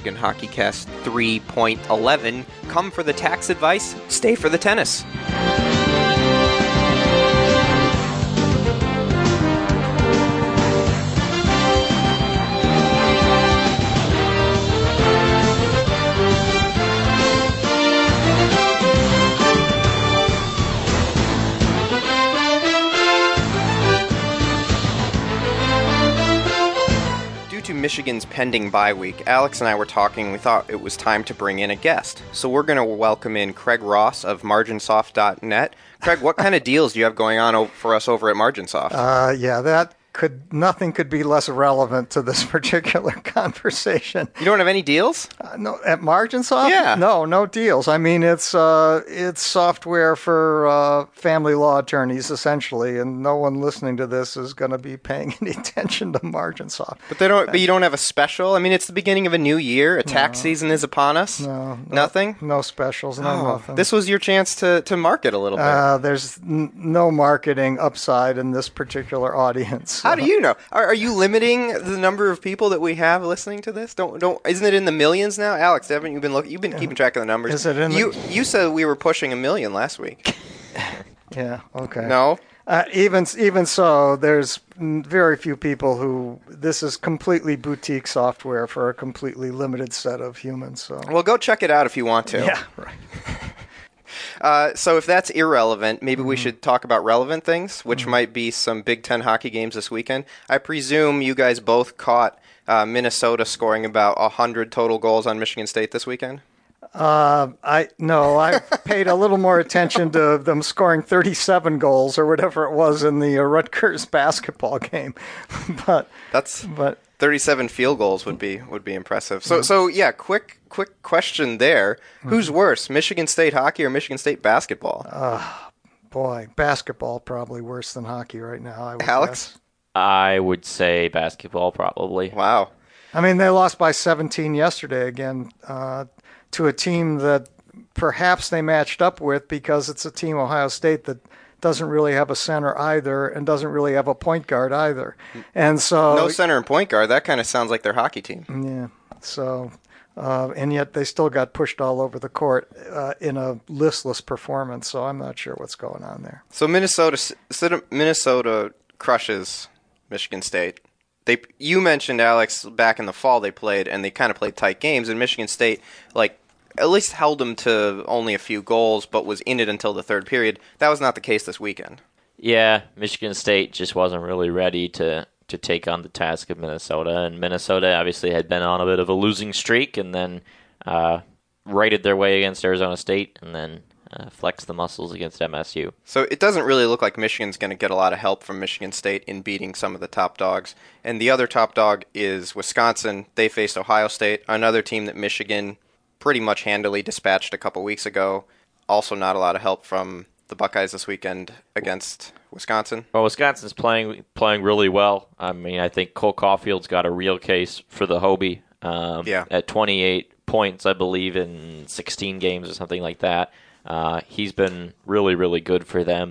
Michigan Hockey Cast 3.11. Come for the tax advice, stay for the tennis. To Michigan's pending bye week, Alex and I were talking. We thought it was time to bring in a guest. So we're going to welcome in Craig Ross of MarginSoft.net. Craig, what kind of deals do you have going on for us over at MarginSoft? Nothing could be less relevant to this particular conversation. You don't have any deals? No, at MarginSoft? Yeah. No deals. I mean, it's software for family law attorneys, essentially, and no one listening to this is going to be paying any attention to MarginSoft. But you don't have a special? I mean, it's the beginning of a new year. A tax season is upon us. Nothing? No specials, nothing. This was your chance to market a little bit. There's no marketing upside in this particular audience. How do you know? Are you limiting the number of people that we have listening to this? Isn't it in the millions now? Alex, haven't you been looking? You've been keeping track of the numbers. Is it in you said we were pushing 1 million last week. Yeah, okay. No? Even so, there's very few people who this is completely boutique software for a completely limited set of humans. So. Well, go check it out if you want to. Yeah, right. So if that's irrelevant, maybe we should talk about relevant things, which might be some Big Ten hockey games this weekend. I presume you guys both caught Minnesota scoring about 100 total goals on Michigan State this weekend? I paid a little more attention to them scoring 37 goals or whatever it was in the Rutgers basketball game. but 37 field goals would be impressive. So yeah, quick question there. Who's worse, Michigan State hockey or Michigan State basketball? Boy, basketball probably worse than hockey right now, I would Alex? guess. I would say basketball probably. Wow. I mean, they lost by 17 yesterday again to a team that perhaps they matched up with because it's a team, Ohio State, that doesn't really have a center either and doesn't really have a point guard either. And so no center and point guard. That kind of sounds like their hockey team. Yeah. So, and yet they still got pushed all over the court in a listless performance. So I'm not sure what's going on there. So Minnesota crushes Michigan State. You mentioned, Alex, back in the fall they played, and they kind of played tight games, and Michigan State, at least held them to only a few goals, but was in it until the third period. That was not the case this weekend. Yeah, Michigan State just wasn't really ready to take on the task of Minnesota, and Minnesota obviously had been on a bit of a losing streak, and then righted their way against Arizona State, and then flexed the muscles against MSU. So it doesn't really look like Michigan's going to get a lot of help from Michigan State in beating some of the top dogs. And the other top dog is Wisconsin. They faced Ohio State, another team that Michigan pretty much handily dispatched a couple weeks ago. Also not a lot of help from the Buckeyes this weekend against Wisconsin. Well, Wisconsin's playing really well. I mean, I think Cole Caulfield's got a real case for the Hobie at 28 points, I believe, in 16 games or something like that. He's been really, really good for them.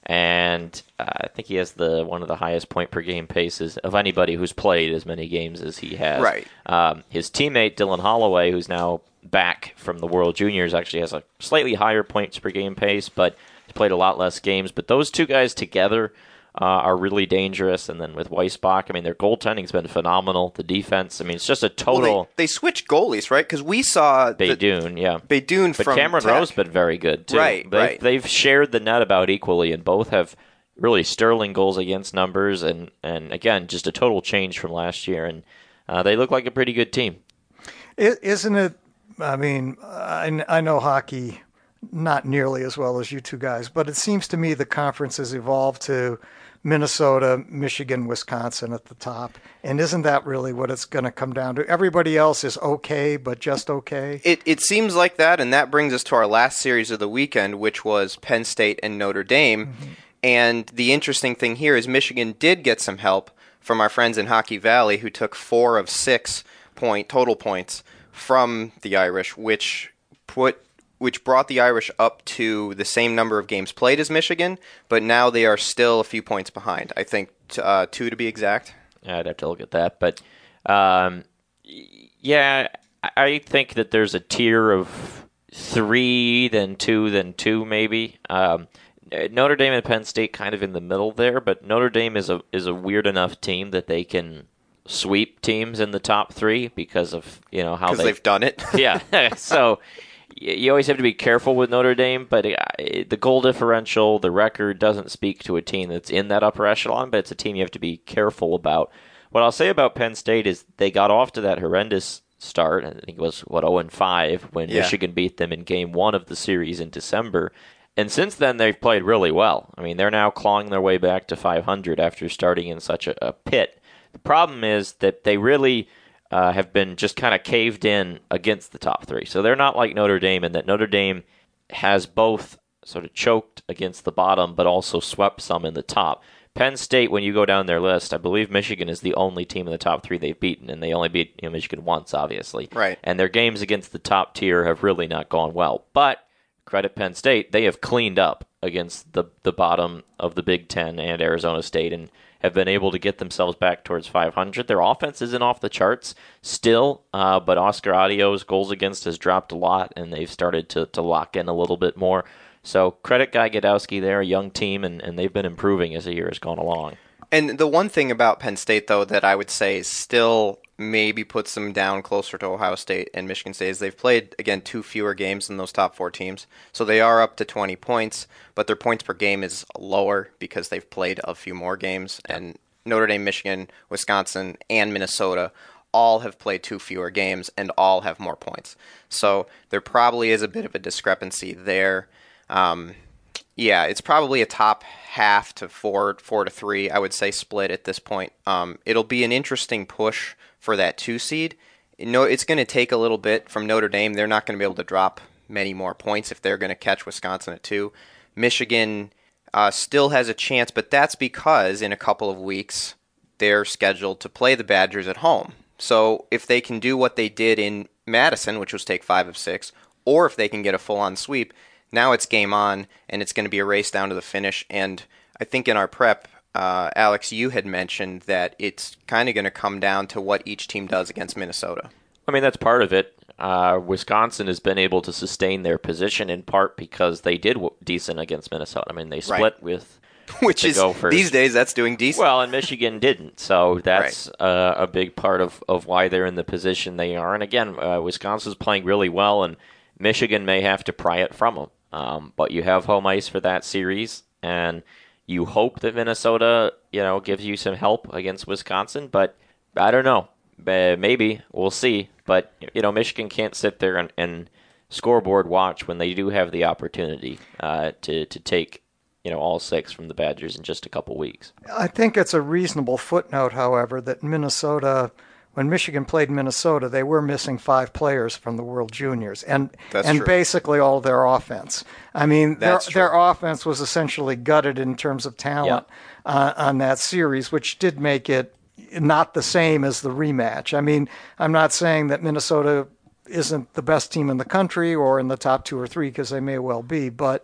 And I think he has one of the highest point per game paces of anybody who's played as many games as he has. Right. His teammate, Dylan Holloway, who's now back from the World Juniors, actually has a slightly higher points per game pace, but he's played a lot less games. But those two guys together are really dangerous. And then with Weissbach, I mean, their goaltending's been phenomenal. The defense, I mean, it's just a total... Well, they switched goalies, right? Because we saw... Beydoun, yeah. Beydoun but from Cameron Tech. Rowe's been very good, too. Right. They've shared the net about equally, and both have really sterling goals against numbers, and again, just a total change from last year. And they look like a pretty good team. Isn't it... I mean, I know hockey not nearly as well as you two guys, but it seems to me the conference has evolved to Minnesota, Michigan, Wisconsin at the top. And isn't that really what it's going to come down to? Everybody else is okay, but just okay? It seems like that, and that brings us to our last series of the weekend, which was Penn State and Notre Dame. Mm-hmm. And the interesting thing here is Michigan did get some help from our friends in Hockey Valley, who took 4 of 6 total points from the Irish, which brought the Irish up to the same number of games played as Michigan, but now they are still a few points behind. I think 2 to be exact. I'd have to look at that. But, yeah, I think that there's a tier of 3, then 2, maybe. Notre Dame and Penn State kind of in the middle there, but Notre Dame is a weird enough team that they can sweep teams in the top 3 because of how they've done it. Yeah, so you always have to be careful with Notre Dame, but the goal differential, the record doesn't speak to a team that's in that upper echelon, but it's a team you have to be careful about. What I'll say about Penn State is they got off to that horrendous start. I think it was 0-5 when Michigan beat them in game 1 of the series in December. And since then, they've played really well. I mean, they're now clawing their way back to 500 after starting in such a pit. The problem is that they really have been just kind of caved in against the top 3. So they're not like Notre Dame in that Notre Dame has both sort of choked against the bottom but also swept some in the top. Penn State, when you go down their list, I believe Michigan is the only team in the top 3 they've beaten, and they only beat Michigan once, obviously. Right. And their games against the top tier have really not gone well. But credit Penn State, they have cleaned up against the bottom of the Big Ten and Arizona State and have been able to get themselves back towards 500. Their offense isn't off the charts still, but Oscar Adio's goals against has dropped a lot, and they've started to lock in a little bit more. So credit Guy Gadowski there, a young team, and they've been improving as the year has gone along. And the one thing about Penn State, though, that I would say is still maybe puts them down closer to Ohio State and Michigan State is they've played, again, 2 fewer games than those top 4 teams. So they are up to 20 points, but their points per game is lower because they've played a few more games. And Notre Dame, Michigan, Wisconsin, and Minnesota all have played 2 fewer games and all have more points. So there probably is a bit of a discrepancy there. It's probably a top half to 4 to 3, I would say, split at this point. It'll be an interesting push for that 2 seed. It's going to take a little bit from Notre Dame. They're not going to be able to drop many more points if they're going to catch Wisconsin at 2. Michigan still has a chance, but that's because in a couple of weeks they're scheduled to play the Badgers at home. So if they can do what they did in Madison, which was take 5 of 6, or if they can get a full-on sweep, now it's game on, and it's going to be a race down to the finish. And I think in our prep, Alex, you had mentioned that it's kind of going to come down to what each team does against Minnesota. I mean, that's part of it. Wisconsin has been able to sustain their position in part because they did decent against Minnesota. I mean, they split with which the is Gophers. These days that's doing decent. Well, and Michigan didn't, so that's a big part of why they're in the position they are. And again, Wisconsin's playing really well, and Michigan may have to pry it from them. But you have home ice for that series, and you hope that Minnesota, gives you some help against Wisconsin. But I don't know. Maybe. We'll see. But, Michigan can't sit there and scoreboard watch when they do have the opportunity to take, all 6 from the Badgers in just a couple weeks. I think it's a reasonable footnote, however, that Minnesota, when Michigan played Minnesota, they were missing 5 players from the World Juniors and basically all their offense. I mean, their offense was essentially gutted in terms of talent on that series, which did make it not the same as the rematch. I mean, I'm not saying that Minnesota isn't the best team in the country or in the top 2 or 3, because they may well be, but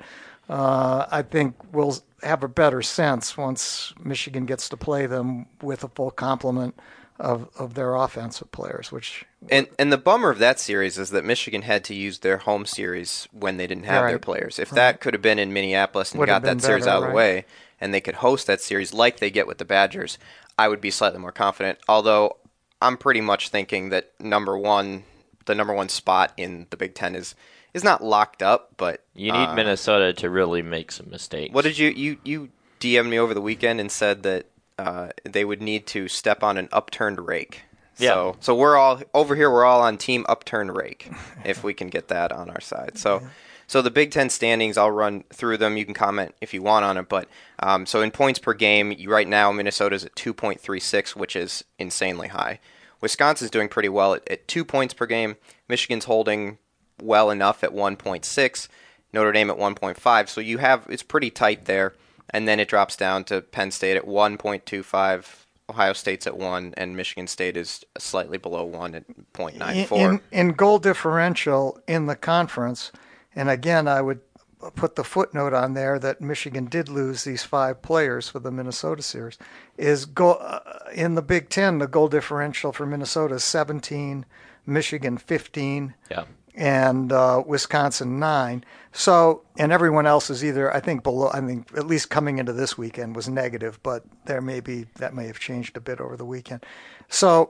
I think we'll have a better sense once Michigan gets to play them with a full complement of their offensive players. And the bummer of that series is that Michigan had to use their home series when they didn't have their players. If that could have been in Minneapolis and got that series out of the way, and they could host that series like they get with the Badgers, I would be slightly more confident. Although I'm pretty much thinking that the number one spot in the Big Ten is not locked up, but you need Minnesota to really make some mistakes. What did you DM'd me over the weekend and said that they would need to step on an upturned rake. Yeah. So we're all over here. We're all on team upturned rake if we can get that on our side. So the Big Ten standings, I'll run through them. You can comment if you want on it. But so in points per game, right now Minnesota's at 2.36, which is insanely high. Wisconsin's doing pretty well at 2 points per game. Michigan's holding well enough at 1.6. Notre Dame at 1.5. So it's pretty tight there. And then it drops down to Penn State at 1.25, Ohio State's at 1, and Michigan State is slightly below 1 at 0.94. In goal differential in the conference, and again, I would put the footnote on there that Michigan did lose these 5 players for the Minnesota series, is in the Big Ten, the goal differential for Minnesota is 17, Michigan 15. Yeah. And Wisconsin 9. So, and everyone else is either, I think, below. I mean, at least coming into this weekend was negative, but that may have changed a bit over the weekend. So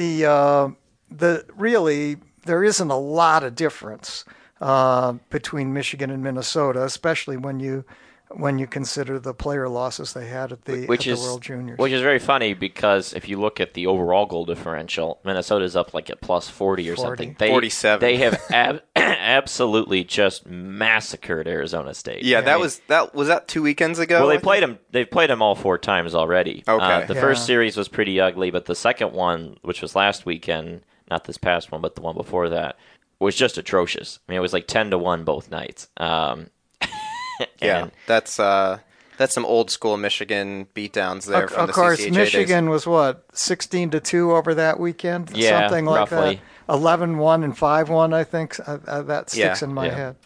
really there isn't a lot of difference between Michigan and Minnesota, especially when you consider the player losses they had at the World Juniors. Which is very funny because if you look at the overall goal differential, Minnesota's up like at plus 40 or something. 47. They have absolutely just massacred Arizona State. Yeah, was that 2 weekends ago? Well, they've played them all 4 times already. Okay. The first series was pretty ugly, but the second one, which was last weekend, not this past one, but the one before that, was just atrocious. I mean, it was like 10-1 both nights. Yeah, that's some old school Michigan beatdowns there from the CCHA days. Of course, Michigan was 16-2 over that weekend, something like roughly. That. 11-1 and 5-1, I think. That sticks in my head.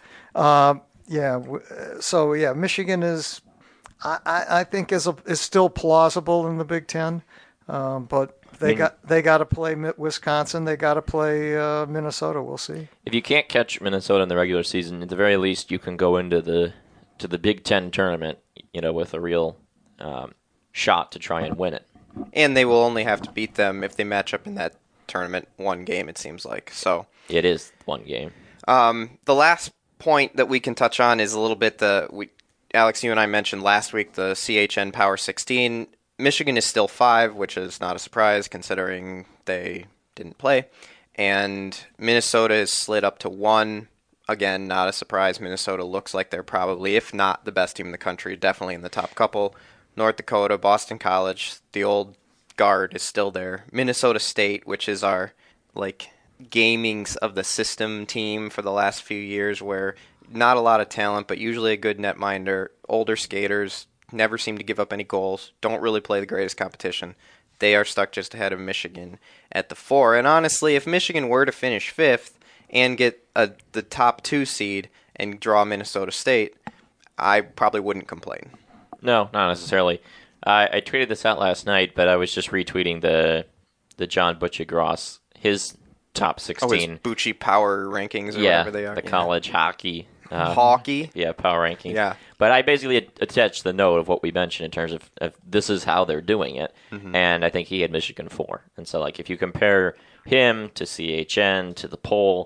So Michigan is, I think, is still plausible in the Big Ten, but they got to play Wisconsin. They got to play Minnesota. We'll see. If you can't catch Minnesota in the regular season, at the very least, you can go into the Big Ten tournament, with a real shot to try and win it. And they will only have to beat them if they match up in that tournament one game, it seems like. So it is one game. The last point that we can touch on is a little bit Alex, you and I mentioned last week the CHN Power 16. Michigan is still 5, which is not a surprise considering they didn't play. And Minnesota is slid up to 1. Again, not a surprise. Minnesota looks like they're probably, if not the best team in the country, definitely in the top couple. North Dakota, Boston College, the old guard is still there. Minnesota State, which is our gamings of the system team for the last few years, where not a lot of talent, but usually a good netminder, older skaters, never seem to give up any goals, don't really play the greatest competition. They are stuck just ahead of Michigan at the 4. And honestly, if Michigan were to finish 5th and get the top 2 seed and draw Minnesota State, I probably wouldn't complain. No, not necessarily. I tweeted this out last night, but I was just retweeting the John Butchie-Gross, his top 16. Oh, his Bucci Power rankings or whatever they are. The college hockey. Hockey? Yeah, power rankings. Yeah. But I basically attached the note of what we mentioned in terms of this is how they're doing it, and I think he had Michigan 4. And so, if you compare him to CHN, to the poll,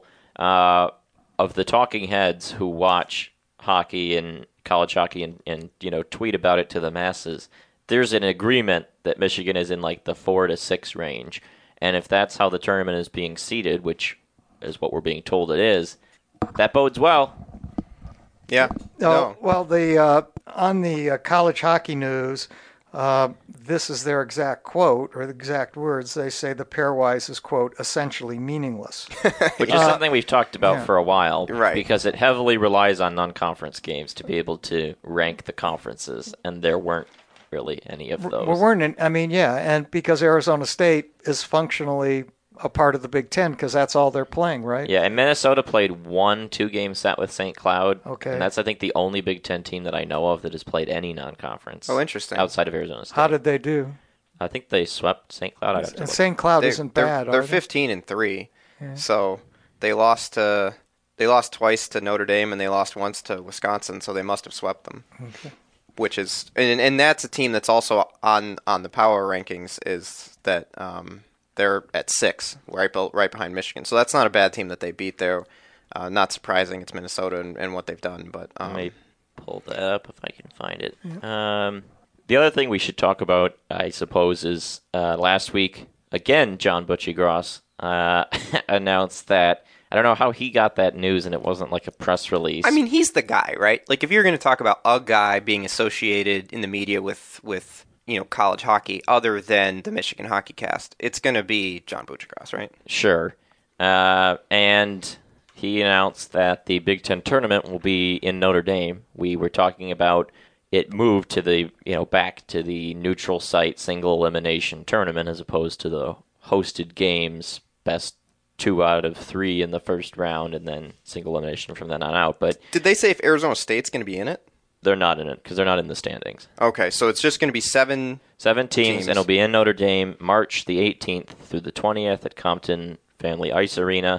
of the talking heads who watch hockey and college hockey and tweet about it to the masses, there's an agreement that Michigan is in the 4 to 6 range. And if that's how the tournament is being seeded, which is what we're being told it is, that bodes well. Yeah. No. Well, on the college hockey news, this is their exact quote, or the exact words. They say the pairwise is, quote, essentially meaningless. Which is something we've talked about for a while. Right. Because it heavily relies on non-conference games to be able to rank the conferences, and there weren't really any of those. Well, and because Arizona State is functionally a part of the Big Ten because that's all they're playing, right? Yeah, and Minnesota played 1 2-game set with St. Cloud. Okay. And that's, I think, the only Big Ten team that I know of that has played any non-conference. Oh, interesting. Outside of Arizona State. How did they do? I think they swept St. Cloud. And St. Cloud isn't bad, They're are they? 15-3, so they lost twice to Notre Dame and they lost once to Wisconsin, so they must have swept them. Okay. Which is, and that's a team that's also on the power rankings, is that they're at 6, right behind Michigan. So that's not a bad team that they beat there. Not surprising, it's Minnesota and what they've done. But let me pull that up if I can find it. Yeah. The other thing we should talk about, I suppose, is last week, again, John Butchie-Gross announced that, I don't know how he got that news and it wasn't like a press release. I mean, he's the guy, right? If you're going to talk about a guy being associated in the media with college hockey other than the Michigan Hockey Cast, it's going to be John Butchie-Gross, right? Sure. And he announced that the Big Ten tournament will be in Notre Dame. We were talking about it moved to the, back to the neutral site single elimination tournament as opposed to the hosted games, best 2 out of 3 in the first round, and then single elimination from then on out. But did they say if Arizona State's going to be in it? They're not in it because they're not in the standings. Okay, so it's just going to be 7 teams, and it'll be in Notre Dame March the 18th through the 20th at Compton Family Ice Arena.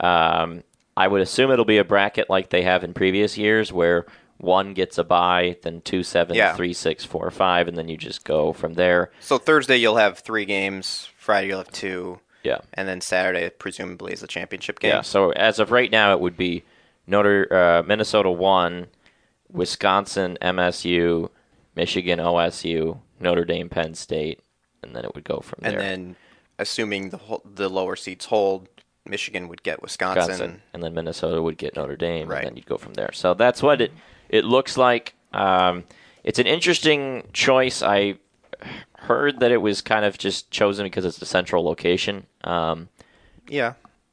I would assume it'll be a bracket like they have in previous years, where 1 gets a bye, then 2, 7, 3, 6, 4, 5, and then you just go from there. So Thursday you'll have 3 games, Friday you'll have 2, yeah, and then Saturday presumably is the championship game. Yeah, so as of right now it would be Minnesota 1, Wisconsin MSU, Michigan OSU, Notre Dame Penn State, and then it would go from there. And then assuming the lower seeds hold, Michigan would get Wisconsin. And then Minnesota would get Notre Dame, right. And then you'd go from there. So that's what it looks like. It's an interesting choice. I heard that it was kind of just chosen because it's the central location. Yeah.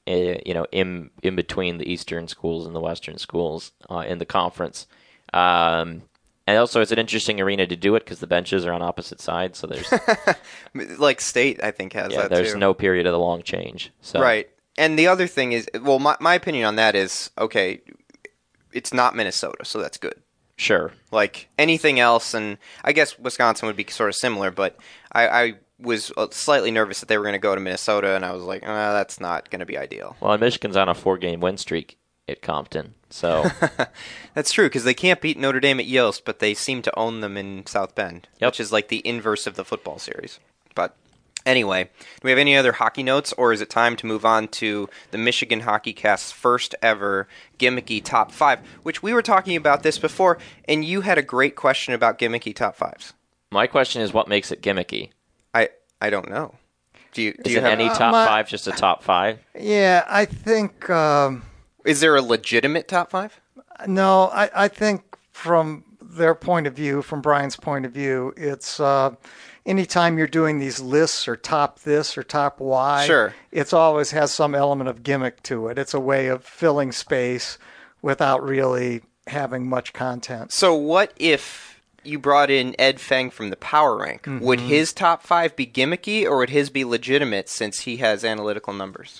In between the Eastern schools and the Western schools in the conference. And also, it's an interesting arena to do it because the benches are on opposite sides. So there's like State, I think, has that too. There's no period of the long change. So. Right. And the other thing is, well, my opinion on that is, okay, it's not Minnesota, so that's good. Sure. Like anything else, and I guess Wisconsin would be sort of similar, but I was slightly nervous that they were going to go to Minnesota, and I was like, that's not going to be ideal. Well, Michigan's on a 4-game win streak at Compton, so... That's true, because they can't beat Notre Dame at Yost, but they seem to own them in South Bend, which is like the inverse of the football series. But... Anyway, do we have any other hockey notes, or is it time to move on to the Michigan Hockey Cast's first ever gimmicky top 5, which we were talking about this before, and you had a great question about gimmicky top 5s. My question is, what makes it gimmicky? I don't know. Do you have any top 5 just a top 5? Yeah, I think... is there a legitimate top 5? No, I think from their point of view, from Brian's point of view, it's... anytime you're doing these lists or top this or top Y, sure. It always has some element of gimmick to it. It's a way of filling space without really having much content. So what if you brought in Ed Feng from the Power Rank? Mm-hmm. Would his top 5 be gimmicky, or would his be legitimate since he has analytical numbers?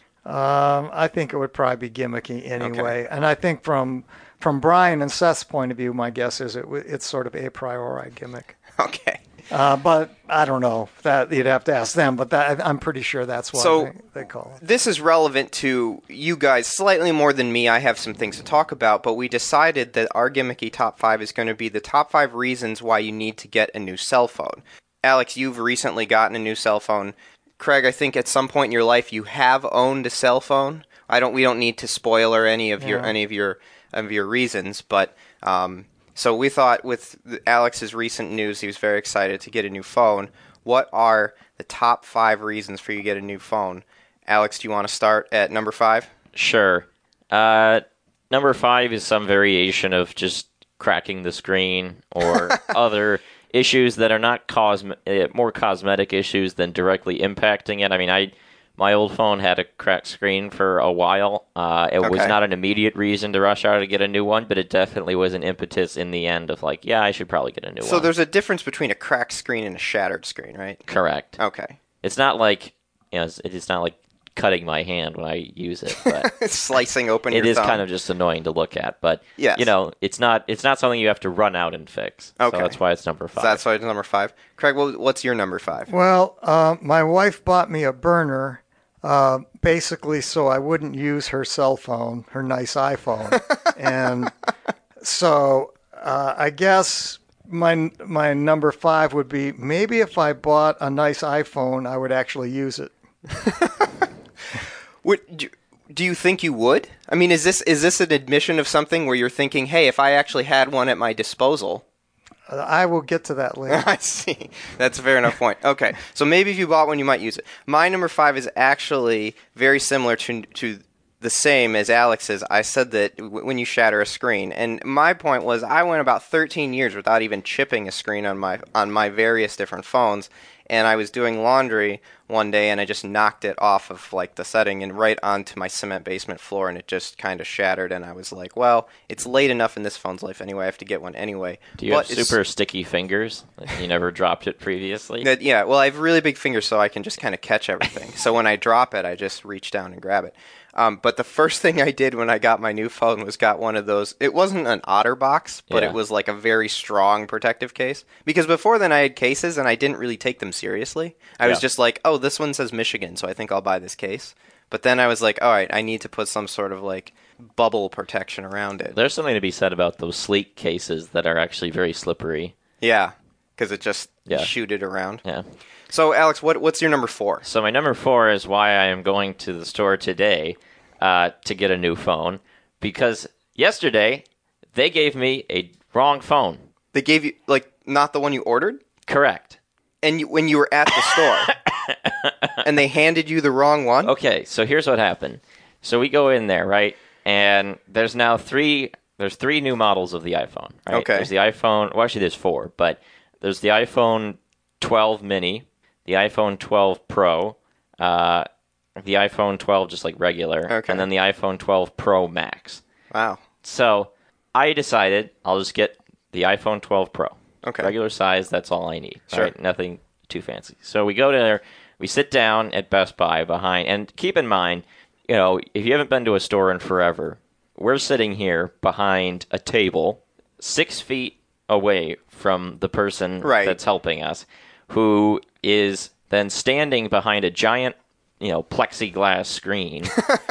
I think it would probably be gimmicky anyway. Okay. And I think from Brian and Seth's point of view, my guess is it's sort of a priori gimmick. Okay. But I don't know. That you'd have to ask them, but I'm pretty sure that's what they call it. This is relevant to you guys slightly more than me. I have some things to talk about, but we decided that our gimmicky top 5 is going to be the top 5 reasons why you need to get a new cell phone. Alex, you've recently gotten a new cell phone. Craig, I think at some point in your life you have owned a cell phone. We don't need to spoiler any of your reasons, but so we thought with Alex's recent news, he was very excited to get a new phone. What are the top 5 reasons for you to get a new phone? Alex, do you want to start at number 5? Sure. Number 5 is some variation of just cracking the screen or other issues that are not more cosmetic issues than directly impacting it. I mean, my old phone had a cracked screen for a while. It was not an immediate reason to rush out to get a new one, but it definitely was an impetus in the end of like, yeah, I should probably get a new one. So there's a difference between a cracked screen and a shattered screen, right? Correct. Okay. It's not like, it's not like cutting my hand when I use it, but slicing open your thumb. It is kind of just annoying to look at, but yes. It's not something you have to run out and fix. Okay. So that's why it's number 5. So that's why it's number 5. Craig, what's your number 5? Well, my wife bought me a burner. Basically so I wouldn't use her cell phone, her nice iPhone. And so I guess my number 5 would be maybe if I bought a nice iPhone, I would actually use it. Do you think you would? I mean, is this an admission of something where you're thinking, hey, if I actually had one at my disposal... I will get to that later. I see. That's a fair enough point. Okay. So maybe if you bought one, you might use it. My number 5 is actually very similar to the same as Alex's. I said that when you shatter a screen. And my point was I went about 13 years without even chipping a screen on my various different phones. And I was doing laundry one day, and I just knocked it off of like the setting and right onto my cement basement floor, and it just kind of shattered. And I was like, well, it's late enough in this phone's life anyway. I have to get one anyway. Do you have super sticky fingers? You never dropped it previously? Yeah, well, I have really big fingers, so I can just kind of catch everything. So when I drop it, I just reach down and grab it. But the first thing I did when I got my new phone was got one of those. It wasn't an OtterBox, but it was like a very strong protective case. Because before then I had cases and I didn't really take them seriously. I was just like, oh, this one says Michigan, so I think I'll buy this case. But then I was like, all right, I need to put some sort of like bubble protection around it. There's something to be said about those sleek cases that are actually very slippery. Yeah, because it just shoot it around. Yeah. So, Alex, what's your number 4? So my number 4 is why I am going to the store today to get a new phone, because yesterday they gave me a wrong phone. They gave you, like, not the one you ordered? Correct. And when you were at the store, and they handed you the wrong one? Okay, so here's what happened. So we go in there, right? And there's now 3 new models of the iPhone, right? Okay. There's the iPhone, well, actually there's 4, but there's the iPhone 12 mini, the iPhone 12 Pro, the iPhone 12 just like regular, and then the iPhone 12 Pro Max. Wow. So I decided I'll just get the iPhone 12 Pro. Okay. Regular size, that's all I need. Sure. Right? Nothing too fancy. So we go there, we sit down at Best Buy behind, and keep in mind, you know, if you haven't been to a store in forever, we're sitting here behind a table 6 feet away from the person that's helping us, who is then standing behind a giant, you know, plexiglass screen,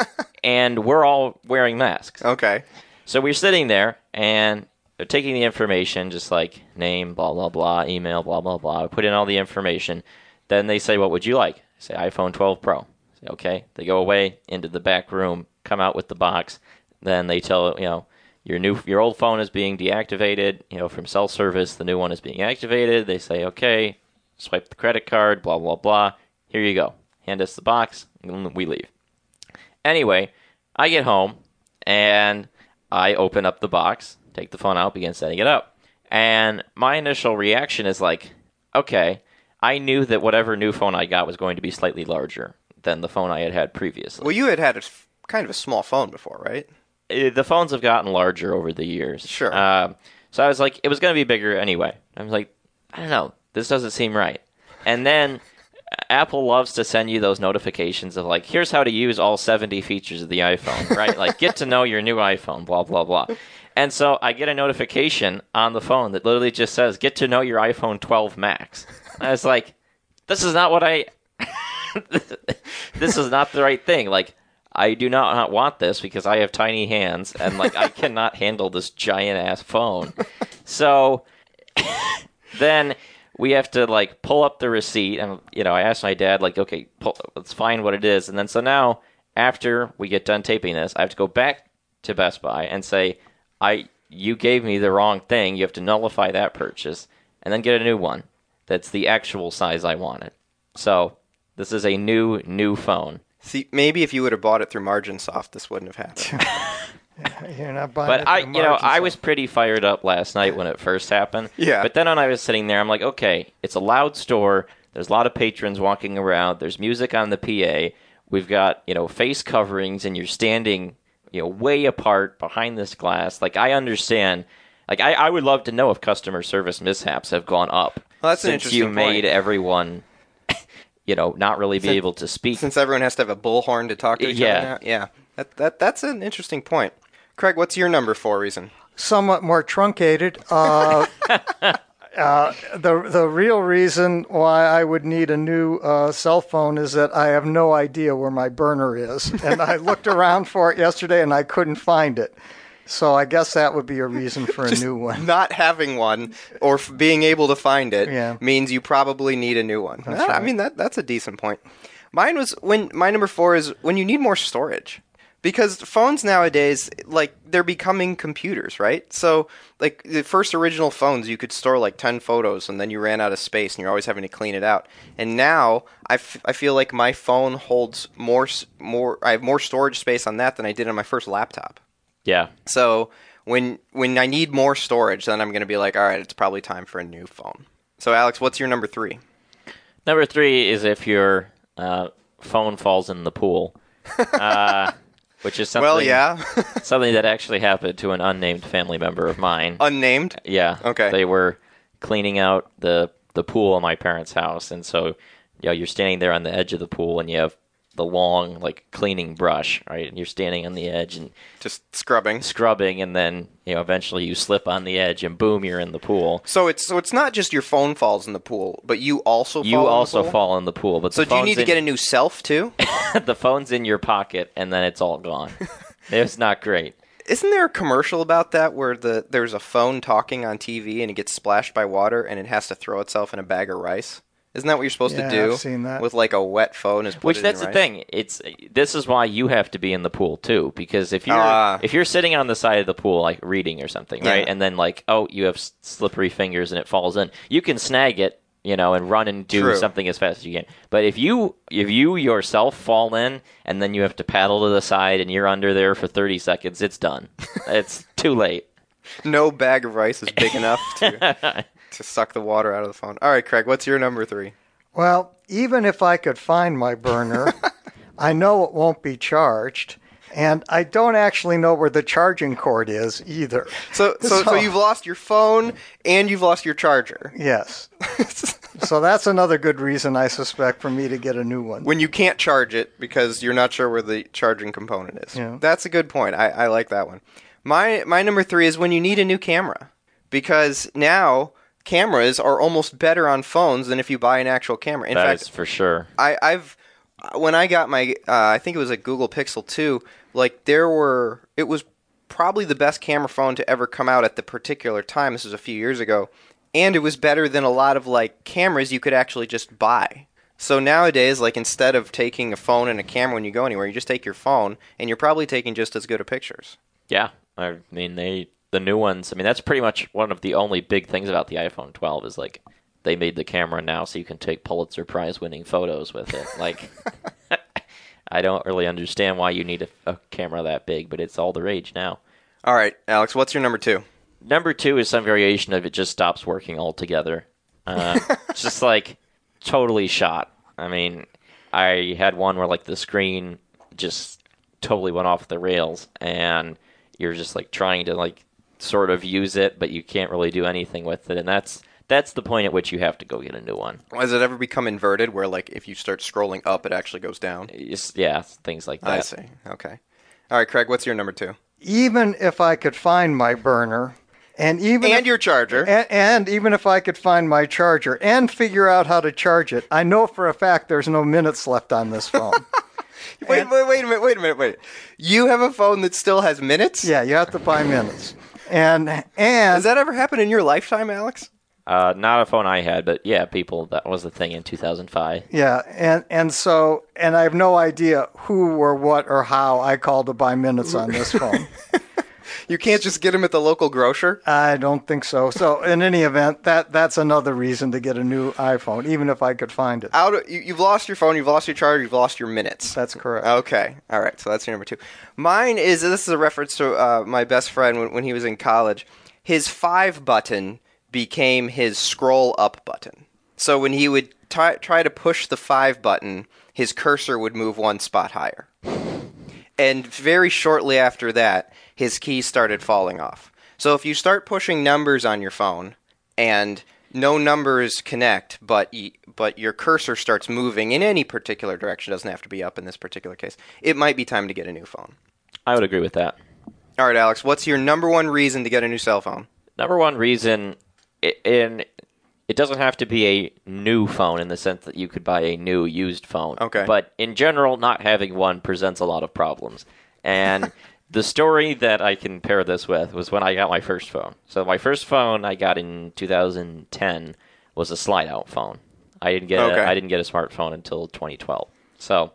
and we're all wearing masks. Okay. So we're sitting there, and they're taking the information, just like name, blah, blah, blah, email, blah, blah, blah. Put in all the information. Then they say, what would you like? I say, iPhone 12 Pro. I say, okay. They go away into the back room, come out with the box. Then they tell, you know, your old phone is being deactivated, you know, from cell service. The new one is being activated. They say, okay, swipe the credit card, blah, blah, blah. Here you go. Hand us the box, and we leave. Anyway, I get home, and I open up the box, take the phone out, begin setting it up. And my initial reaction is like, okay, I knew that whatever new phone I got was going to be slightly larger than the phone I had previously. Well, you had kind of a small phone before, right? The phones have gotten larger over the years. Sure. So I was like, it was going to be bigger anyway. I was like, I don't know, this doesn't seem right. And then Apple loves to send you those notifications of like, here's how to use all 70 features of the iPhone, right? Like, get to know your new iPhone, blah, blah, blah. And so I get a notification on the phone that literally just says, get to know your iPhone 12 Max. And I was like, this is not what this is not the right thing. Like, I do not want this because I have tiny hands and like I cannot handle this giant ass phone. So then we have to like pull up the receipt, and you know, I asked my dad like, okay, let's find what it is. And then so now after we get done taping this, I have to go back to Best Buy and say, you gave me the wrong thing. You have to nullify that purchase and then get a new one that's the actual size I wanted. So this is a new phone. See, maybe if you would have bought it through Marginsoft, this wouldn't have happened. You're not buying but it through Marginsoft. I was pretty fired up last night when it first happened. Yeah. But then when I was sitting there, I'm like, okay, it's a loud store. There's a lot of patrons walking around. There's music on the PA. We've got, you know, face coverings, and you're standing, you know, way apart behind this glass. Like, I understand. Like, I would love to know if customer service mishaps have gone up since you made everyone, you know, not really be able to speak. Since everyone has to have a bullhorn to talk to each other now? Yeah. That's an interesting point. Craig, what's your number 4 reason? Somewhat more truncated. The real reason why I would need a new cell phone is that I have no idea where my burner is. And I looked around for it yesterday, and I couldn't find it. So I guess that would be a reason for a new one. Not having one or being able to find it means you probably need a new one. Right. I mean, that's a decent point. My number 4 is when you need more storage. Because phones nowadays, like, they're becoming computers, right? So, like, the first original phones, you could store, like, 10 photos, and then you ran out of space, and you're always having to clean it out. And now, I feel like my phone holds more. I have more storage space on that than I did on my first laptop. Yeah. So, when I need more storage, then I'm going to be like, all right, it's probably time for a new phone. So, Alex, what's your number 3? Number 3 is if your phone falls in the pool. Which is something, something that actually happened to an unnamed family member of mine. Unnamed? Yeah. Okay. They were cleaning out the pool in my parents' house, and so, you know, you're standing there on the edge of the pool, and you have the long like cleaning brush, right? And you're standing on the edge and just scrubbing, and then eventually you slip on the edge and boom, you're in the pool. So it's not just your phone falls in the pool, but you also fall in the pool. But so do you need to get a new self too? The phone's in your pocket and then it's all gone. It's not great. Isn't there a commercial about that where there's a phone talking on TV and it gets splashed by water and it has to throw itself in a bag of rice? Isn't that what you're supposed to do? I've seen that. With like a wet phone? Which that's the thing. This is why you have to be in the pool too, because if you're sitting on the side of the pool like reading or something, right, and then like you have slippery fingers and it falls in, you can snag it, and run and do something as fast as you can. But if you yourself fall in and then you have to paddle to the side and you're under there for 30 seconds, it's done. It's too late. No bag of rice is big enough to suck the water out of the phone. All right, Craig, what's your number 3? Well, even if I could find my burner, I know it won't be charged, and I don't actually know where the charging cord is either. So you've lost your phone and you've lost your charger. Yes. So that's another good reason, I suspect, for me to get a new one. When you can't charge it because you're not sure where the charging component is. Yeah. That's a good point. I like that one. My number 3 is when you need a new camera, because now cameras are almost better on phones than if you buy an actual camera. In fact, is for sure. When I got my, I think it was a Google Pixel 2, it was probably the best camera phone to ever come out at the particular time. This was a few years ago. And it was better than a lot of cameras you could actually just buy. So nowadays, instead of taking a phone and a camera when you go anywhere, you just take your phone, and you're probably taking just as good of pictures. Yeah. I mean, the new ones, that's pretty much one of the only big things about the iPhone 12 is, they made the camera now so you can take Pulitzer Prize-winning photos with it. I don't really understand why you need a camera that big, but it's all the rage now. All right, Alex, what's your number 2? Number 2 is some variation of it just stops working altogether. It's just, totally shot. I had one where, the screen just totally went off the rails, and you're just, trying to, sort of use it, but you can't really do anything with it, and that's the point at which you have to go get a new one. Has it ever become inverted, where, if you start scrolling up, it actually goes down? Yeah, things like that. I see. Okay. All right, Craig, what's your number 2? Even if I could find my burner... And your charger. And even if I could find my charger and figure out how to charge it, I know for a fact there's no minutes left on this phone. Wait a minute. You have a phone that still has minutes? Yeah, you have to buy minutes. And has that ever happened in your lifetime, Alex? Not a phone I had, but yeah, that was the thing in 2005. Yeah, and I have no idea who or what or how I called to buy minutes on this phone. You can't just get them at the local grocer? I don't think so. So in any event, that's another reason to get a new iPhone, even if I could find it. You've lost your phone, you've lost your charger, you've lost your minutes. That's correct. Okay. All right. So that's your number 2. Mine this is a reference to my best friend when he was in college. His 5 button became his scroll up button. So when he would try to push the 5 button, his cursor would move one spot higher. And very shortly after that, his keys started falling off. So if you start pushing numbers on your phone and no numbers connect, but your cursor starts moving in any particular direction, doesn't have to be up in this particular case, it might be time to get a new phone. I would agree with that. All right, Alex, what's your number 1 reason to get a new cell phone? Number 1 reason, it doesn't have to be a new phone in the sense that you could buy a new used phone. Okay. But in general, not having one presents a lot of problems. And the story that I can pair this with was when I got my first phone. So my first phone I got in 2010 was a slide-out phone. I didn't get a smartphone until 2012. So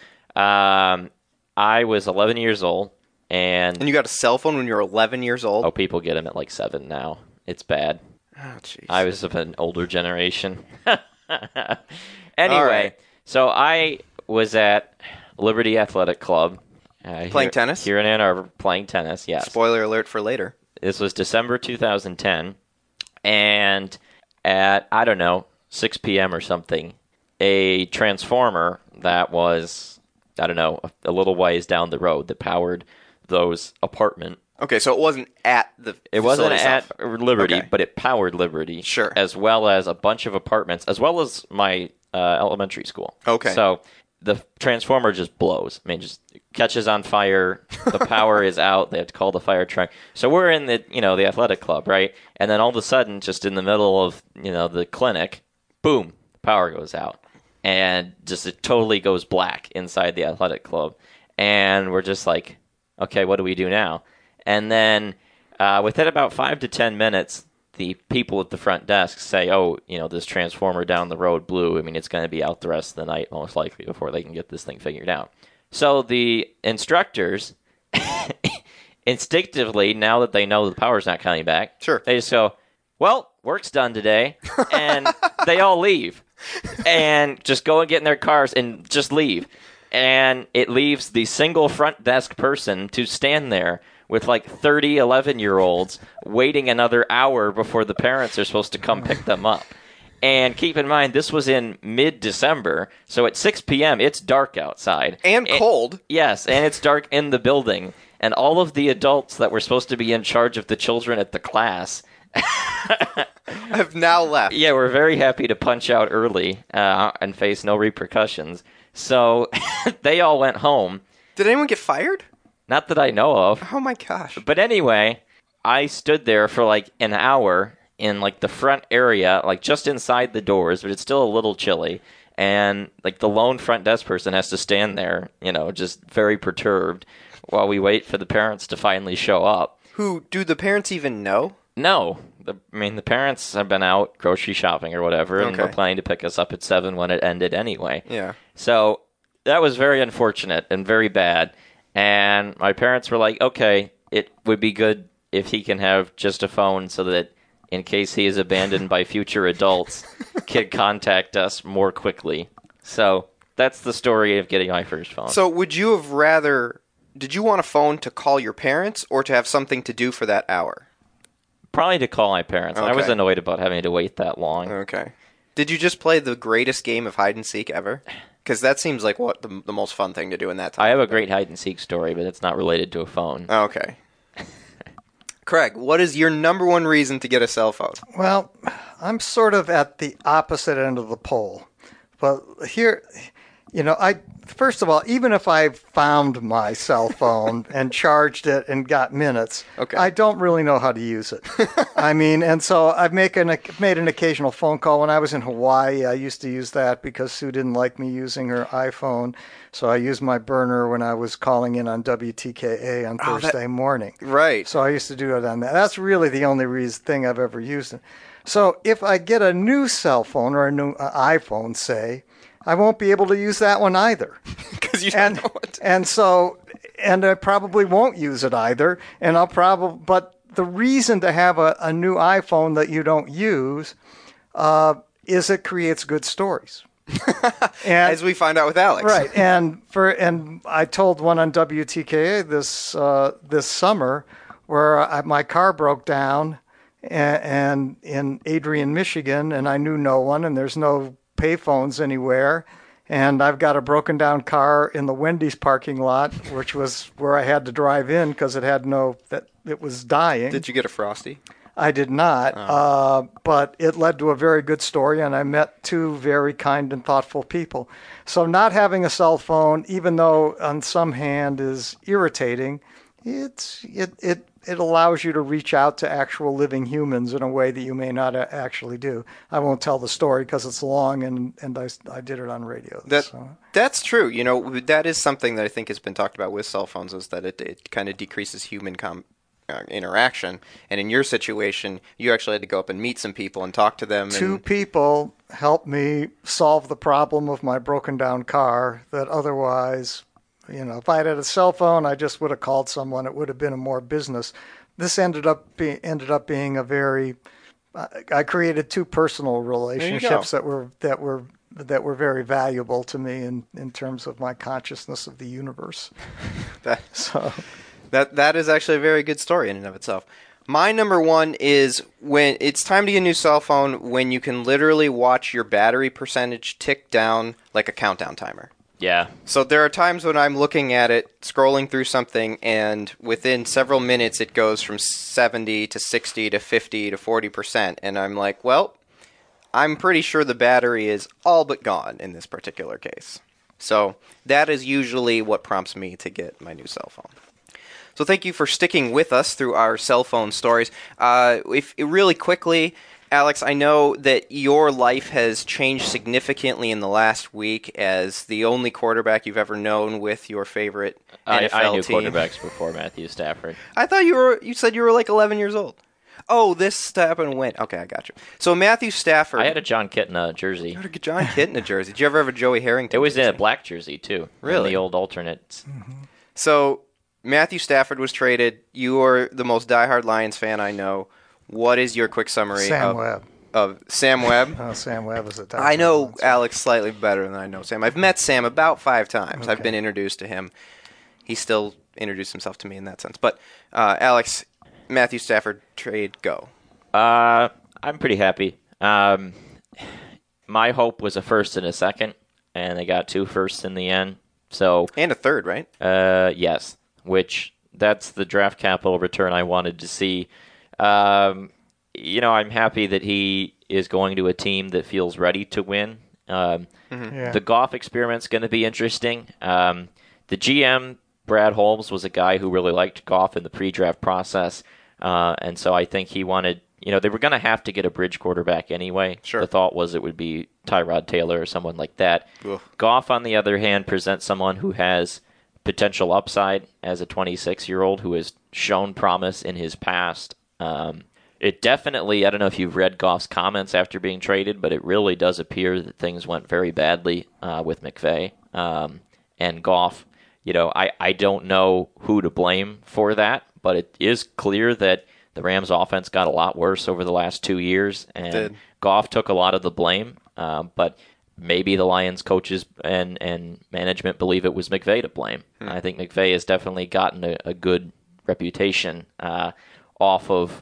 I was 11 years old. And you got a cell phone when you were 11 years old? Oh, people get them at 7 now. It's bad. Oh, jeez. I was of an older generation. Anyway, so I was at Liberty Athletic Club. Playing tennis? Here in Ann Arbor, playing tennis, yes. Spoiler alert for later. This was December 2010, and at, 6 p.m. or something, a transformer that was, a little ways down the road that powered those apartment. Okay, so it wasn't at the It wasn't itself. at Liberty, but it powered Liberty. Sure. As well as a bunch of apartments, as well as my elementary school. Okay. So the transformer just blows. I mean, just catches on fire. The power is out. They have to call the fire truck. So we're in the athletic club, right? And then all of a sudden, just in the middle of, the clinic, boom, power goes out. And just it totally goes black inside the athletic club. And we're just like, okay, what do we do now? And then within about 5 to 10 minutes, the people at the front desk say, this transformer down the road blew. I mean, it's going to be out the rest of the night, most likely, before they can get this thing figured out. So the instructors, instinctively, now that they know the power's not coming back, sure, they just go, well, work's done today, and they all leave. And just go and get in their cars and just leave. And it leaves the single front desk person to stand there with like 30 11-year-olds waiting another hour before the parents are supposed to come pick them up. And keep in mind, this was in mid-December, so at 6 p.m., it's dark outside. And cold. Yes, and it's dark in the building. And all of the adults that were supposed to be in charge of the children at the class have now left. Yeah, we're very happy to punch out early and face no repercussions. So they all went home. Did anyone get fired? Not that I know of. Oh my gosh. But anyway, I stood there for like an hour in like the front area, like just inside the doors, but it's still a little chilly. And like the lone front desk person has to stand there, just very perturbed while we wait for the parents to finally show up. Do the parents even know? No. The parents have been out grocery shopping or whatever, and were planning to pick us up at 7 when it ended anyway. Yeah. So that was very unfortunate and very bad. And my parents were like, okay, it would be good if he can have just a phone so that in case he is abandoned by future adults, can contact us more quickly. So that's the story of getting my first phone. So did you want a phone to call your parents or to have something to do for that hour? Probably to call my parents. Okay. I was annoyed about having to wait that long. Okay. Did you just play the greatest game of hide and seek ever? Because that seems like what the most fun thing to do in that time. I have a great hide and seek story, but it's not related to a phone. Okay. Craig, what is your number one reason to get a cell phone? Well, I'm sort of at the opposite end of the pole. But here, first of all, even if I found my cell phone and charged it and got minutes, I don't really know how to use it. And so I've made an occasional phone call. When I was in Hawaii, I used to use that because Sue didn't like me using her iPhone. So I used my burner when I was calling in on WTKA on Thursday morning. Right. So I used to do it on that. That's really the only thing I've ever used it. So if I get a new cell phone or a new iPhone, say, I won't be able to use that one either. Because you don't know it. And I probably won't use it either. But the reason to have a new iPhone that you don't use is it creates good stories. As we find out with Alex. Right. And I told one on WTKA this summer where my car broke down and in Adrian, Michigan, and I knew no one, and there's no payphones anywhere, and I've got a broken down car in the Wendy's parking lot, which was where I had to drive in because it was dying. Did you get a Frosty? I did not, but it led to a very good story, and I met two very kind and thoughtful people. So not having a cell phone, even though on some hand is irritating, it allows you to reach out to actual living humans in a way that you may not actually do. I won't tell the story because it's long, and I did it on radio. That's true. That is something that I think has been talked about with cell phones, is that it kind of decreases human interaction. And in your situation, you actually had to go up and meet some people and talk to them. Two people helped me solve the problem of my broken down car that otherwise... if I had a cell phone, I just would have called someone. It would have been a more business. This ended up being a very. I created two personal relationships that were very valuable to me in terms of my consciousness of the universe. That is actually a very good story in and of itself. My number one is when it's time to get a new cell phone, when you can literally watch your battery percentage tick down like a countdown timer. Yeah. So there are times when I'm looking at it, scrolling through something, and within several minutes it goes from 70 to 60 to 50 to 40%. And I'm like, well, I'm pretty sure the battery is all but gone in this particular case. So that is usually what prompts me to get my new cell phone. So thank you for sticking with us through our cell phone stories. Really quickly, Alex, I know that your life has changed significantly in the last week as the only quarterback you've ever known with your favorite NFL I knew team. quarterbacks before Matthew Stafford. I thought you said you were like 11 years old. Oh, this happened and went. Okay, I got you. So Matthew Stafford. I had a John Kitna jersey. You had a John Kitna jersey. Did you ever have a Joey Harrington It was jersey? in a black jersey, too. Really? In the old alternates. Mm-hmm. So Matthew Stafford was traded. You are the most diehard Lions fan I know. What is your quick summary of Sam Webb? Oh, Sam Webb is a diehard. I know Alex slightly better than I know Sam. I've met Sam about 5 times. Okay. I've been introduced to him. He still introduced himself to me in that sense. But Alex, Matthew Stafford trade, go. I'm pretty happy. My hope was a first and a second, and they got 2 firsts in the end. So And a third, right? Yes, which that's the draft capital return I wanted to see. I'm happy that he is going to a team that feels ready to win. The Goff experiment's going to be interesting. The GM, Brad Holmes, was a guy who really liked Goff in the pre-draft process, and so I think he wanted. They were going to have to get a bridge quarterback anyway. Sure. The thought was it would be Tyrod Taylor or someone like that. Ugh. Goff, on the other hand, presents someone who has potential upside as a 26-year-old who has shown promise in his past. It definitely, I don't know if you've read Goff's comments after being traded, but it really does appear that things went very badly with McVay. And Goff, I don't know who to blame for that, but it is clear that the Rams' offense got a lot worse over the last 2 years, and Goff took a lot of the blame. But maybe the Lions coaches and management believe it was McVay to blame. I think McVay has definitely gotten a good reputation off of,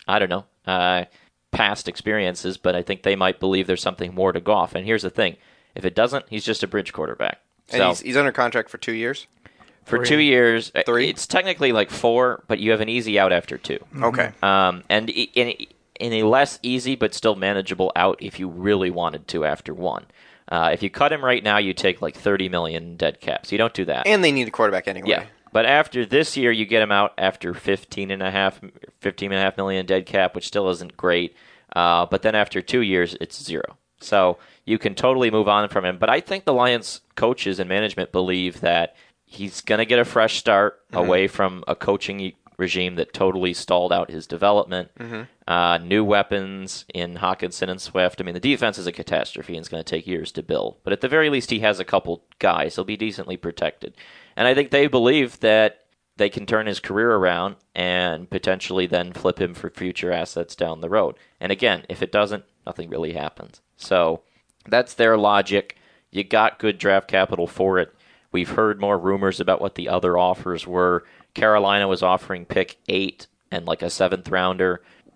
past experiences, but I think they might believe there's something more to Goff. And here's the thing. If it doesn't, he's just a bridge quarterback. And he's under contract for 2 years? For 2 years. 3? It's technically like 4, but you have an easy out after 2. Okay. And in a less easy but still manageable out if you really wanted to after 1. If you cut him right now, you take like $30 million dead cap. So you don't do that. And they need a quarterback anyway. Yeah. But after this year, you get him out after $15.5 million dead cap, which still isn't great. But then after 2 years, it's 0. So you can totally move on from him. But I think the Lions coaches and management believe that he's going to get a fresh start away from a coaching regime that totally stalled out his development. New weapons in Hockenson and Swift. I mean, the defense is a catastrophe and it's going to take years to build. But at the very least, he has a couple guys. He'll be decently protected. And I think they believe that they can turn his career around and potentially then flip him for future assets down the road. And again, if it doesn't, nothing really happens. So that's their logic. You got good draft capital for it. We've heard more rumors about what the other offers were. Carolina was offering pick 8 and like a 7th rounder,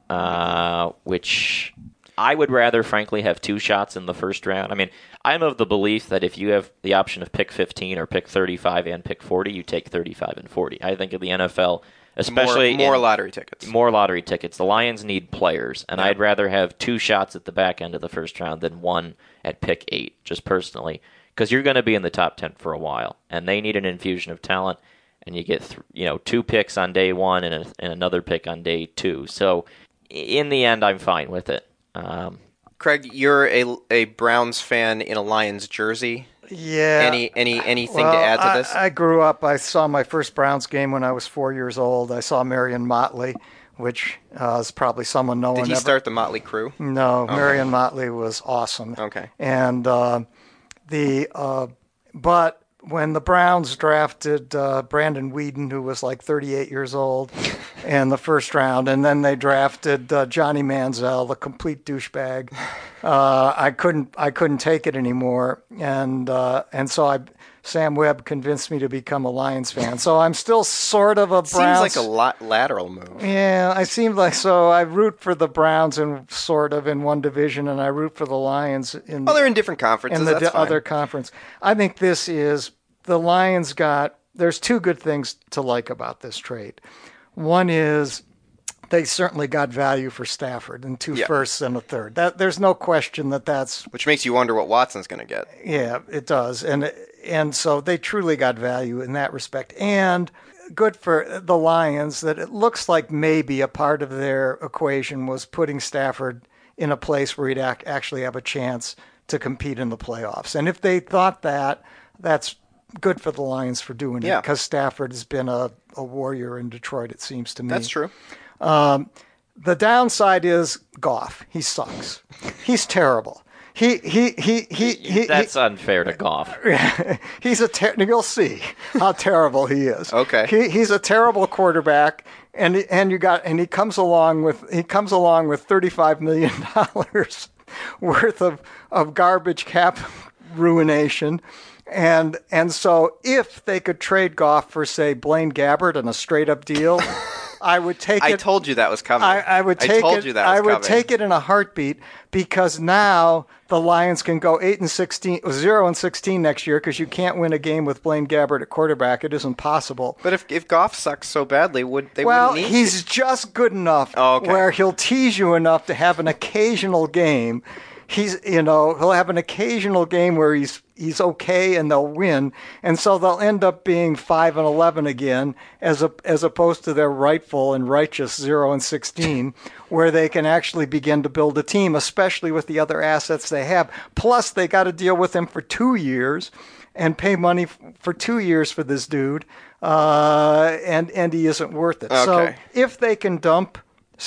which I would rather, frankly, have 2 shots in the first round. I mean, I'm of the belief that if you have the option of pick 15 or pick 35 and pick 40, you take 35 and 40. I think in the NFL, especially more lottery tickets. More lottery tickets. The Lions need players, and I'd rather have 2 shots at the back end of the first round than 1 at pick 8, just personally. Because you're going to be in the top 10 for a while, and they need an infusion of talent, and you get 2 picks on day 1 and another pick on day 2. So in the end, I'm fine with it. Craig, you're a Browns fan in a Lions jersey. Yeah. Anything to add to this? I grew up. I saw my first Browns game when I was 4 years old. I saw Marion Motley, which is probably someone no one Did he start the Motley Crew? No, okay. Marion Motley was awesome. Okay. And but when the Browns drafted Brandon Weeden, who was like 38 years old, in the first round, and then they drafted Johnny Manziel, the complete douchebag, I couldn't take it anymore, and so Sam Webb convinced me to become a Lions fan. So I'm still sort of a Browns. Seems like a lateral move. Yeah, I seem like so. I root for the Browns in one division, and I root for the Lions in. Well, they're in different conferences. In the other conference, I think this is the Lions got. There's 2 good things to like about this trade. One is they certainly got value for Stafford and 2 firsts and a third. There's no question that's. Which makes you wonder what Watson's going to get. Yeah, it does, and and so they truly got value in that respect. And good for the Lions that it looks like maybe a part of their equation was putting Stafford in a place where he'd actually have a chance to compete in the playoffs. And if they thought that, that's good for the Lions for doing it, because Stafford has been a warrior in Detroit, it seems to me. That's true. The downside is Goff. He sucks. He's terrible. That's unfair to Goff. He's you'll see how terrible he is. Okay. He's a terrible quarterback, and he comes along with $35 million worth of garbage cap ruination. And so if they could trade Goff for, say, Blaine Gabbert on a straight up deal, I would take it. I told you that was coming. I would take it in a heartbeat, because now the Lions can go 0-16 next year, because you can't win a game with Blaine Gabbert at quarterback. It isn't possible. But if Goff sucks so badly, wouldn't need he's just good enough where he'll tease you enough to have an occasional game. He'll have an occasional game where he's okay and they'll win, and so they'll end up being 5-11 again, as opposed to their rightful and righteous 0-16, where they can actually begin to build a team, especially with the other assets they have. Plus, they got to deal with him for 2 years and pay money for 2 years for this dude, and he isn't worth it. Okay. So if they can dump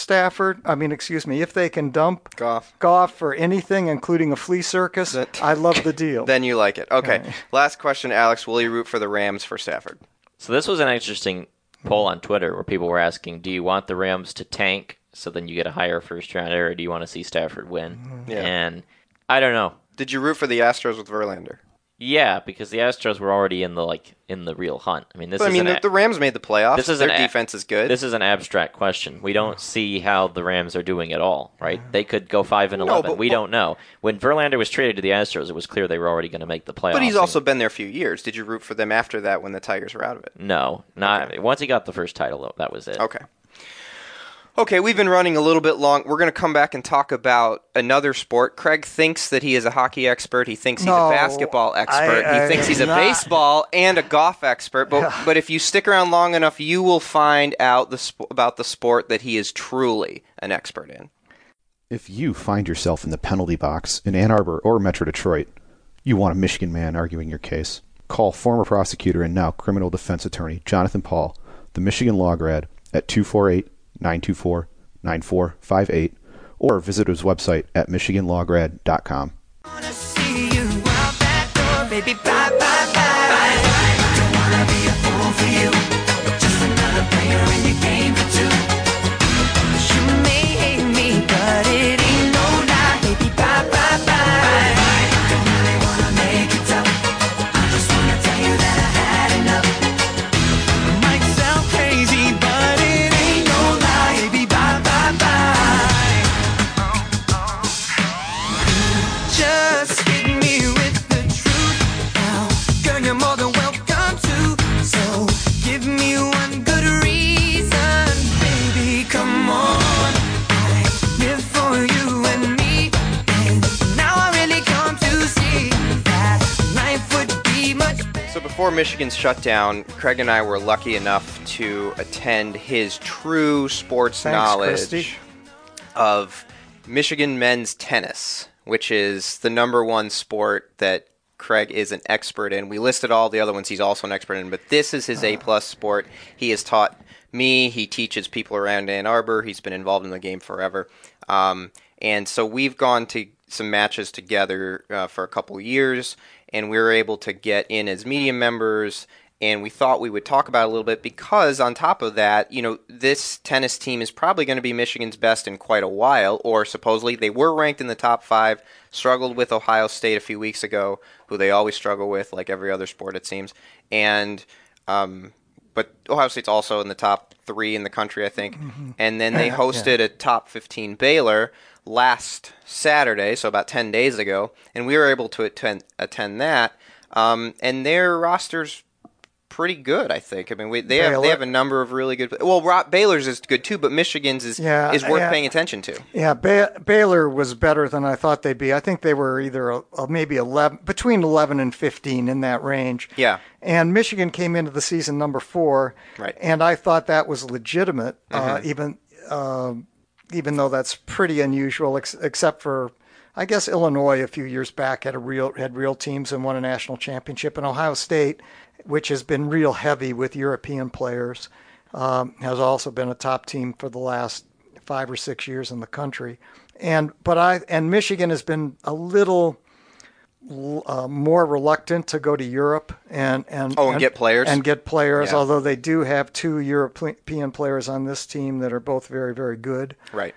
if they can dump Goff for anything, including a flea circus, I love the deal. Then you like it. Okay. Last question, Alex. Will you root for the Rams for Stafford? So this was an interesting poll on Twitter where people were asking, do you want the Rams to tank so then you get a higher first rounder, or do you want to see Stafford win? Yeah. And I don't know. Did you root for the Astros with Verlander? Yeah, because the Astros were already in the real hunt. I mean, the Rams made the playoffs. Their defense is good. This is an abstract question. We don't see how the Rams are doing at all, right? They could go 5-11. We don't know. When Verlander was traded to the Astros, it was clear they were already going to make the playoffs. But he's also been there a few years. Did you root for them after that when the Tigers were out of it? No, not once he got the first title. That was it. Okay, we've been running a little bit long. We're going to come back and talk about another sport. Craig thinks that he is a hockey expert. He thinks he's a basketball expert. He thinks he's a baseball and a golf expert. But if you stick around long enough, you will find out about the sport that he is truly an expert in. If you find yourself in the penalty box in Ann Arbor or Metro Detroit, you want a Michigan man arguing your case. Call former prosecutor and now criminal defense attorney Jonathan Paul, the Michigan Law Grad, at 248-924-9458, or visit his website at michiganlawgrad.com. Before Michigan's shutdown, Craig and I were lucky enough to attend his true sports knowledge of Michigan men's tennis, which is the number one sport that Craig is an expert in. We listed all the other ones he's also an expert in, but this is his A-plus sport. He has taught me. He teaches people around Ann Arbor. He's been involved in the game forever. And so we've gone to some matches together for a couple years, and we were able to get in as media members, and we thought we would talk about it a little bit because on top of that, this tennis team is probably going to be Michigan's best in quite a while, or supposedly they were ranked in the top 5, struggled with Ohio State a few weeks ago, who they always struggle with, like every other sport it seems, and but Ohio State's also in the top 3 in the country, I think, and then they hosted a top 15 Baylor last Saturday, so about 10 days ago, and we were able to attend that, and their roster's pretty good, I think. I mean, they have a number of really good. Well, Baylor's is good too, but Michigan's is worth paying attention to. Yeah, Baylor was better than I thought they'd be. I think they were either maybe 11, between 11 and 15 in that range. Yeah. And Michigan came into the season number 4, right? And I thought that was legitimate, even though that's pretty unusual, except for, I guess, Illinois a few years back had real teams and won a national championship, and Ohio State, which has been real heavy with European players, has also been a top team for the last 5 or 6 years in the country. And Michigan has been a little more reluctant to go to Europe and get players. Yeah. Although they do have 2 European players on this team that are both very, very good. Right.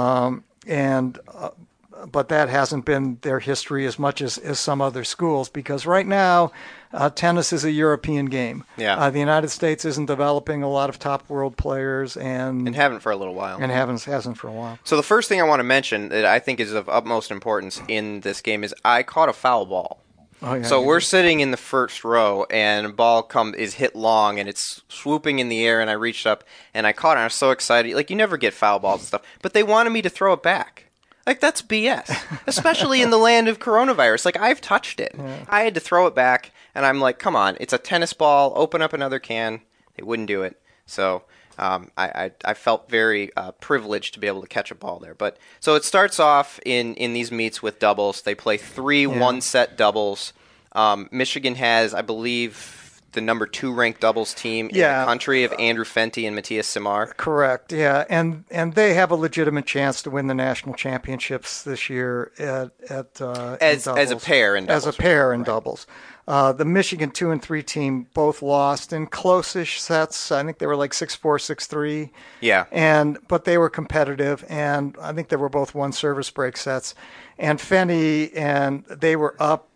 But that hasn't been their history as much as some other schools, because right now tennis is a European game. Yeah. The United States isn't developing a lot of top world players and haven't for a little while. And hasn't for a while. So the first thing I want to mention that I think is of utmost importance in this game is I caught a foul ball. Oh, yeah, so we're sitting in the first row, and a ball is hit long, and it's swooping in the air, and I reached up, and I caught it, and I was so excited. Like, you never get foul balls and stuff. But they wanted me to throw it back. Like, that's BS, especially in the land of coronavirus. Like, I've touched it. Yeah. I had to throw it back, and I'm like, come on, it's a tennis ball. Open up another can. They wouldn't do it. So I felt very privileged to be able to catch a ball there. But so it starts off in these meets with doubles. They play 3 one-set doubles. Michigan has, I believe, the number 2 ranked doubles team in the country of Andrew Fenty and Matthias Simar. Correct, yeah, and they have a legitimate chance to win the national championships this year as a pair in doubles. As a pair in doubles. The Michigan 2 and 3 team both lost in close-ish sets. I think they were like 6-4, 6-3. Yeah. But they were competitive, and I think they were both 1 service break sets. And Fenty and they were up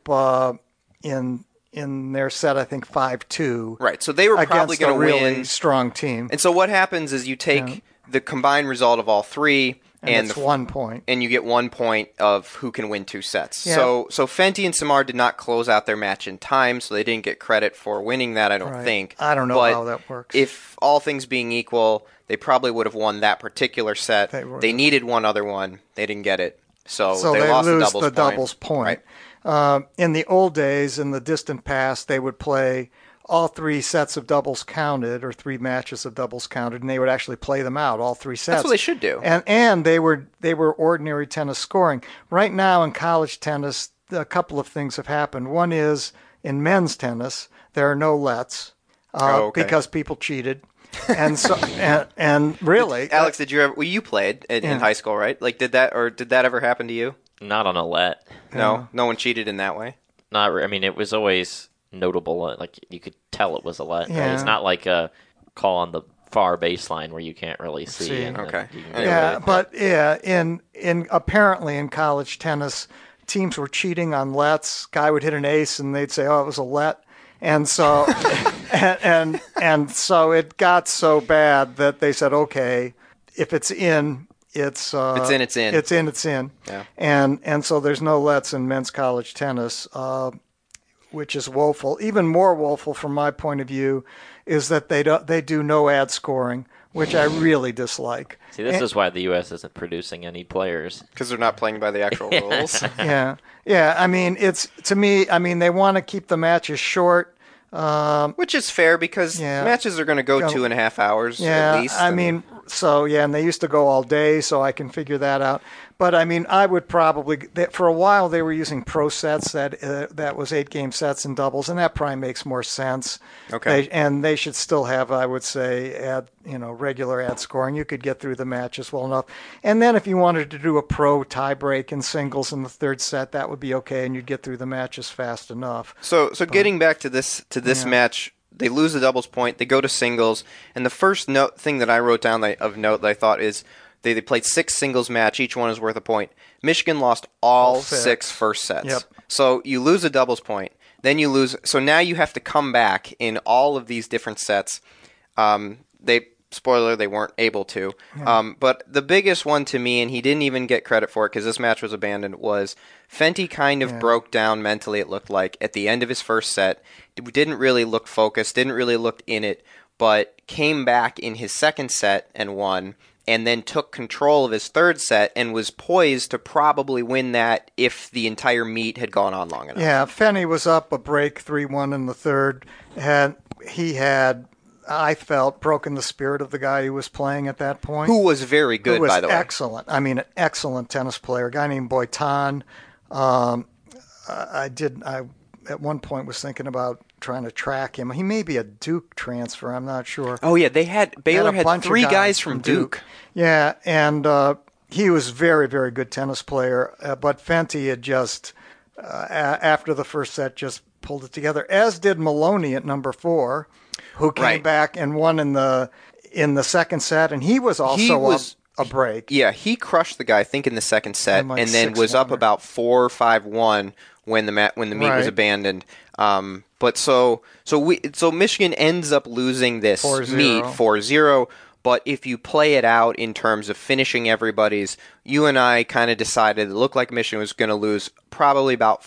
in their set, I think 5-2. Right, so they were probably going to win. Against a really strong team. And so what happens is you take the combined result of all 3, and it's 1 point. And you get 1 point of who can win 2 sets. Yeah. So Fenty and Simar did not close out their match in time, so they didn't get credit for winning that, I don't think. I don't know how that works. If all things being equal, they probably would have won that particular set. They needed one other one. They didn't get it. So they lost lose the doubles point. Right. In the old days, in the distant past, they would play all 3 sets of doubles counted, or 3 matches of doubles counted, and they would actually play them out, all 3 sets. That's what they should do. And they were ordinary tennis scoring. Right now in college tennis, a couple of things have happened. One is in men's tennis, there are no lets because people cheated. And so, and really, Alex, did you ever? Well, you played in high school, right? Like, did that ever happen to you? Not on a let. No one cheated in that way. I mean, it was always notable. Like, you could tell it was a let. Yeah. Right? It's not like a call on the far baseline where you can't really see. Okay. In apparently in college tennis, teams were cheating on lets. Guy would hit an ace, and they'd say, "Oh, it was a let." And so, and so it got so bad that they said, "Okay, if it's in, it's in. It's in." Yeah. And so there's no lets in men's college tennis, which is woeful. Even more woeful from my point of view is that they do no ad scoring, which I really dislike. See, this is why the U.S. isn't producing any players, because they're not playing by the actual rules. Yeah. I mean, they want to keep the matches short. Which is fair, because matches are going to go 2.5 hours at least. And they used to go all day, so I can figure that out. But I mean, I would probably, for a while they were using pro sets, that was 8-game sets in doubles, and that probably makes more sense. Okay. They should still have, I would say, regular ad scoring. You could get through the matches well enough. And then if you wanted to do a pro tie break in singles in the 3rd set, that would be okay, and you'd get through the matches fast enough. So getting back to this match, they lose the doubles point, they go to singles, and the first thing that I wrote down of note that I thought is they played 6 singles match, each one is worth a point. Michigan lost all 6 first sets. Yep. So you lose a doubles point, then you lose. So now you have to come back in all of these different sets. They spoiler, they weren't able to. Yeah. But the biggest one to me, and he didn't even get credit for it because this match was abandoned, was Fenty kind of broke down mentally, it looked like, at the end of his first set. Didn't really look focused, didn't really look in it, but came back in his second set and won, and then took control of his third set and was poised to probably win that if the entire meet had gone on long enough. Yeah, Fenty was up a break 3-1 in the third. He had, I felt, broken the spirit of the guy he was playing at that point. Who was very good, by the way. Excellent. I mean, an excellent tennis player. A guy named Boitan. I at one point was thinking about trying to track him. He may be a Duke transfer. I'm not sure. Oh yeah, Baylor had 3 guys from Duke. Yeah, and he was very, very good tennis player. But Fenty had just after the first set just pulled it together. As did Maloney at number 4, who came back and won in the second set, and he was also up a break. Yeah, he crushed the guy, I think, in the second set, and then was up about 4-5-1 when the meet was abandoned. But so Michigan ends up losing this 4-0. meet 4-0. But if you play it out in terms of finishing everybody's, you and I kind of decided it looked like Michigan was going to lose probably about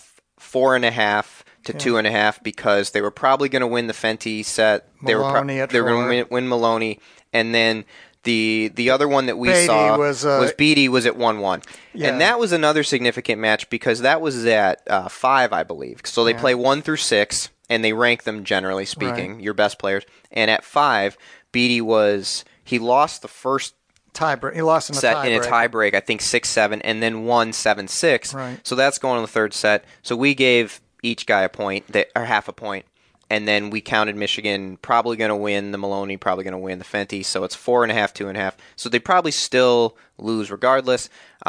4.5 to 2.5 because they were probably going to win the Fenty set. They were going to win Maloney, and then the other one that we saw was Beatty was at 1-1. Yeah. And that was another significant match because that was at 5, I believe. So they play 1 through 6, and they rank them, generally speaking, your best players. And at 5, Beatty he lost the first tiebreak. He lost in a tiebreak, I think 6-7, and then won 7-6. Right. So that's going on the third set. So we gave each guy a point, or half a point. And then we counted Michigan probably going to win the Maloney, probably going to win the Fenty. So it's 4.5, 2.5. So they probably still lose regardless.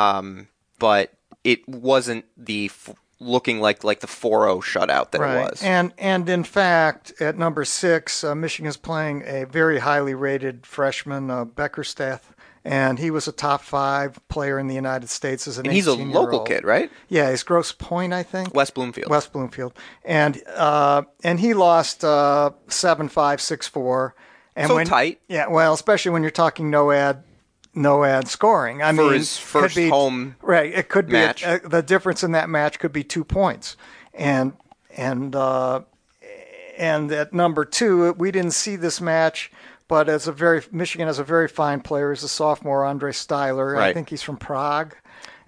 But it wasn't looking like the 4-0 shutout that it was. And in fact, at number 6, Michigan's playing a very highly rated freshman, Beckerstath. And he was a top 5 player in the United States as an 18-year-old. And he's a local kid, right? Yeah, he's Grosse Pointe, I think. West Bloomfield. And he lost 7-5, 6-4. And tight. Yeah, well, especially when you're talking no ad scoring. I mean, his first home right. It could match. Be the difference in that match could be 2 points. And at number 2, we didn't see this match. But Michigan has a very fine player. He's a sophomore, Andre Styler. Right. I think he's from Prague,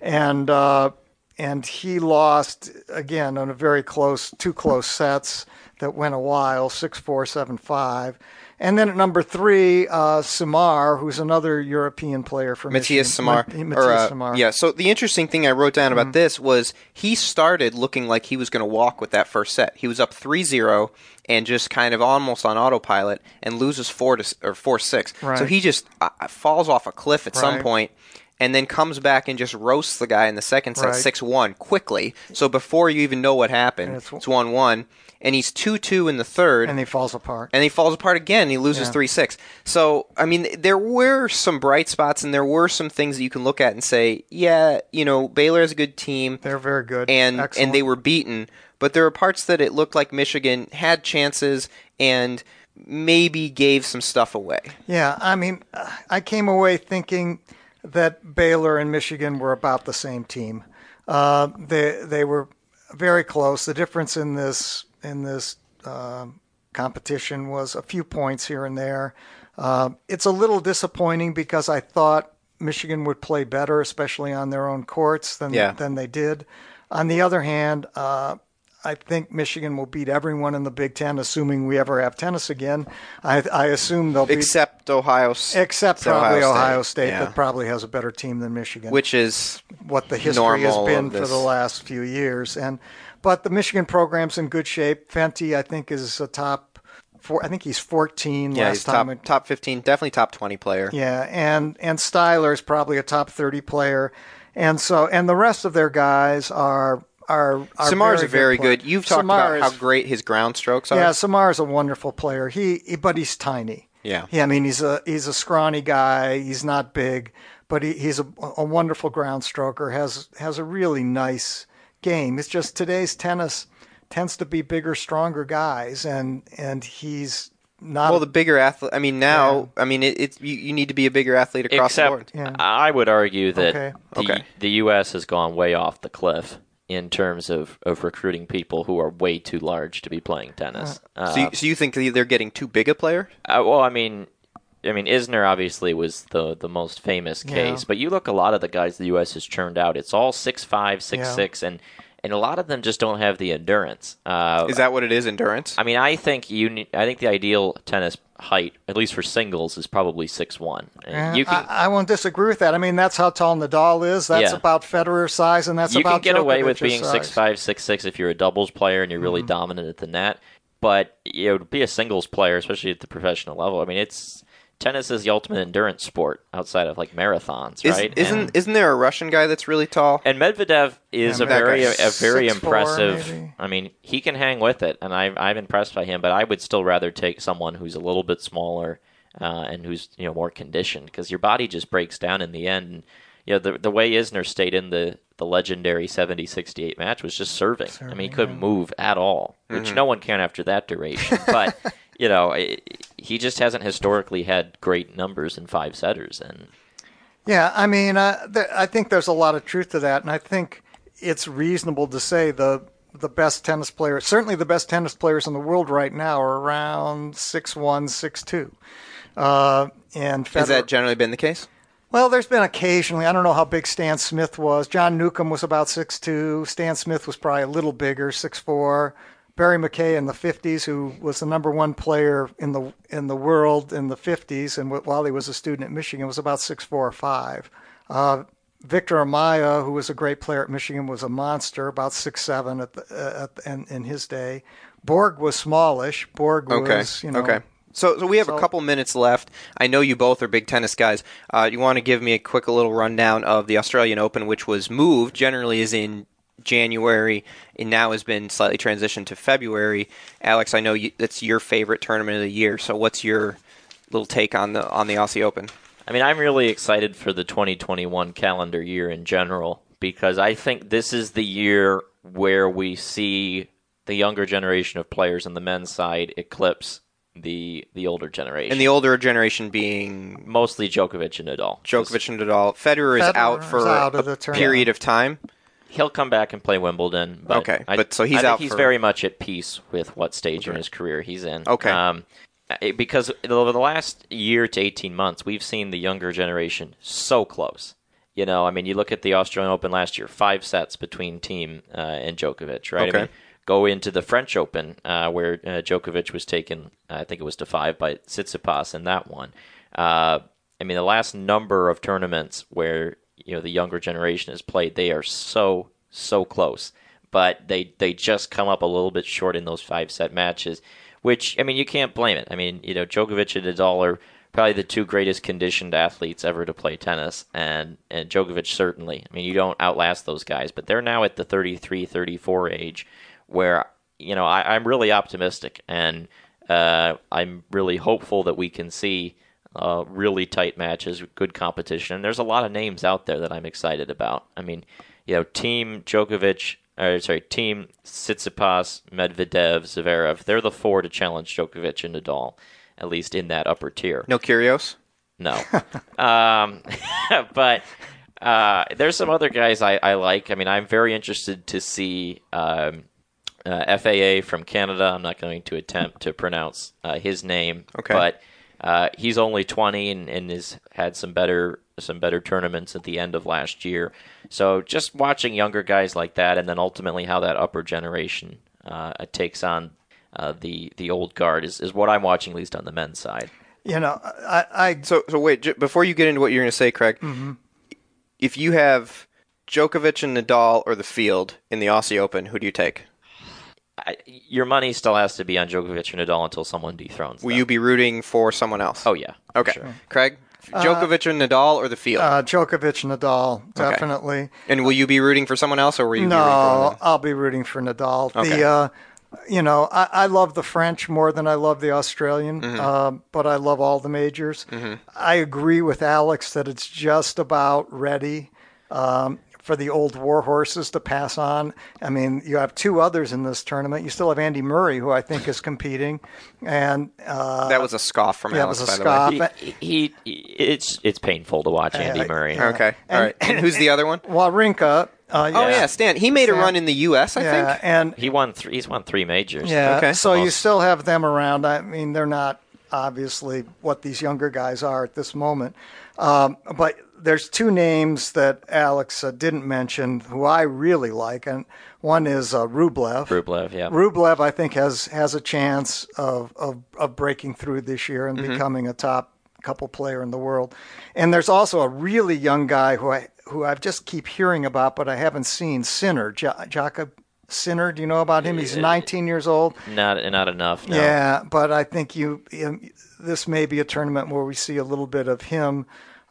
and he lost again on two close sets that went a while, 6-4, 7-5. And then at number 3, Samar, who's another European player for Matthias Michigan. Samar. Samar. Yeah, so the interesting thing I wrote down about this was he started looking like he was going to walk with that first set. He was up 3-0 and just kind of almost on autopilot and loses 4-6. Right. So he just falls off a cliff at some point and then comes back and just roasts the guy in the second set 6-1 quickly. So before you even know what happened, it's 1-1. And he's 2-2 in the third. And he falls apart. And he falls apart again. He loses 3-6. So, I mean, there were some bright spots and there were some things that you can look at and say, yeah, Baylor is a good team. They're very good. And they were beaten. But there were parts that it looked like Michigan had chances and maybe gave some stuff away. Yeah, I mean, I came away thinking that Baylor and Michigan were about the same team. They were very close. The difference in this competition was a few points here and there. It's a little disappointing because I thought Michigan would play better, especially on their own courts, than they did. On the other hand, I think Michigan will beat everyone in the Big Ten, assuming we ever have tennis again. I assume they'll beat... Except Ohio State. Except probably Ohio State that probably has a better team than Michigan. Which is what the history has been for the last few years. But the Michigan program's in good shape. Fenty, I think, is a top 4. I think he's 14 last time. He's top 15, definitely top 20 player. Yeah, and Styler is probably a top 30 player. And the rest of their guys are Samar's very good. You've talked about how great his ground strokes are. Yeah, Samar's a wonderful player. But he's tiny. Yeah. I mean, he's a scrawny guy. He's not big, but he's a wonderful ground stroker. Has a really nice game. It's just today's tennis tends to be bigger, stronger guys, and he's not. Well, the bigger athlete. I mean, now, I mean, you need to be a bigger athlete across the board. I would argue that the U.S. has gone way off the cliff in terms of recruiting people who are way too large to be playing tennis. So you think they're getting too big a player? Well, I mean, Isner obviously was the most famous case, but you look a lot of the guys the U.S. has churned out. It's all 6'5", 6'6", and a lot of them just don't have the endurance. Is that what it is, endurance? I mean, I think the ideal tennis height, at least for singles, is probably 6'1". I won't disagree with that. I mean, that's how tall Nadal is. That's about Federer size, and that's about Djokovic's You can get away with being size. 6'5", 6'6" if you're a doubles player and you're really dominant at the net. But to be a singles player, especially at the professional level, I mean, tennis is the ultimate endurance sport outside of like marathons, right? Isn't there a Russian guy that's really tall? And Medvedev is a very 6'4", impressive. Maybe. I mean, he can hang with it, and I'm impressed by him. But I would still rather take someone who's a little bit smaller and who's more conditioned, because your body just breaks down in the end. And, the way Isner stayed in the legendary 70-68 match was just serving. I mean, he couldn't move at all, which no one can after that duration. But he just hasn't historically had great numbers in five-setters. Yeah, I mean, I think there's a lot of truth to that, and I think it's reasonable to say the best tennis players, certainly the best tennis players in the world right now, are around 6'1", 6'2". And Federer, has that generally been the case? Well, there's been occasionally. I don't know how big Stan Smith was. John Newcombe was about 6'2". Stan Smith was probably a little bigger, 6'4". Barry McKay in the 50s, who was the number one player in the world in the 50s, and while he was a student at Michigan, was about 6'4" or 5. Victor Amaya, who was a great player at Michigan, was a monster, about 6'7" in his day. Borg was smallish. Borg was, Okay. So we have a couple minutes left. I know you both are big tennis guys. You want to give me a quick little rundown of the Australian Open, which was moved, generally is in January, and now has been slightly transitioned to February. Alex, I know that's your favorite tournament of the year, so what's your little take on the Aussie Open? I mean, I'm really excited for the 2021 calendar year in general, because I think this is the year where we see the younger generation of players on the men's side eclipse the older generation. And the older generation being? Mostly Djokovic and Nadal. Federer is out for a period of time. He'll come back and play Wimbledon. But so he's out. He's very much at peace with what stage in his career he's in. Okay. Because over the last year to 18 months, we've seen the younger generation so close. I mean, you look at the Australian Open last year, 5 sets between Thiem and Djokovic, right? Okay. I mean, go into the French Open where Djokovic was taken, I think it was to 5 by Tsitsipas in that one. I mean, the last number of tournaments where the younger generation has played, they are so close, but they just come up a little bit short in those 5-set matches, which, I mean, you can't blame it. I mean, Djokovic and Nadal are probably the 2 greatest conditioned athletes ever to play tennis, and Djokovic certainly. I mean, you don't outlast those guys, but they're now at the 33, 34 age where, I'm really optimistic, and I'm really hopeful that we can see really tight matches, good competition. And there's a lot of names out there that I'm excited about. I mean, Thiem, Tsitsipas, Medvedev, Zverev, they're the 4 to challenge Djokovic and Nadal, at least in that upper tier. No Kyrgios? No. But there's some other guys I like. I mean, I'm very interested to see FAA from Canada. I'm not going to attempt to pronounce his name. Okay. But he's only 20 and has had some better tournaments at the end of last year. So just watching younger guys like that, and then ultimately how that upper generation takes on the old guard is what I'm watching, at least on the men's side. So wait, before you get into what you're going to say, Craig, if you have Djokovic and Nadal or the field in the Aussie Open, who do you take? Your money still has to be on Djokovic or Nadal until someone dethrones them. Will you be rooting for someone else? Oh, yeah. Okay. Sure. Craig, Djokovic or Nadal or the field? Djokovic, Nadal, definitely. Okay. And will you be rooting for someone else, or will you be rooting for I'll be rooting for Nadal. Okay. I love the French more than I love the Australian, but I love all the majors. I agree with Alex that it's just about ready. for the old war horses to pass on. I mean, you have two others in this tournament. You still have Andy Murray, who I think is competing, and that was a scoff from Alex. That was a by scoff. The way. It's painful to watch Andy Murray. Okay, all right. And who's the other one? Wawrinka. Stan. He made a run in the U.S., I think. And he's won 3 majors. Yeah, okay. So you still have them around. I mean, they're not obviously what these younger guys are at this moment. But there's two names that Alex didn't mention who I really like, and one is Rublev. Rublev, I think, has a chance of breaking through this year and becoming a top couple player in the world. And there's also a really young guy who I just keep hearing about, but I haven't seen, Sinner, Jakob Sinner. Do you know about him? He's 19 years old. Not enough, no. Yeah, but I think this may be a tournament where we see a little bit of him.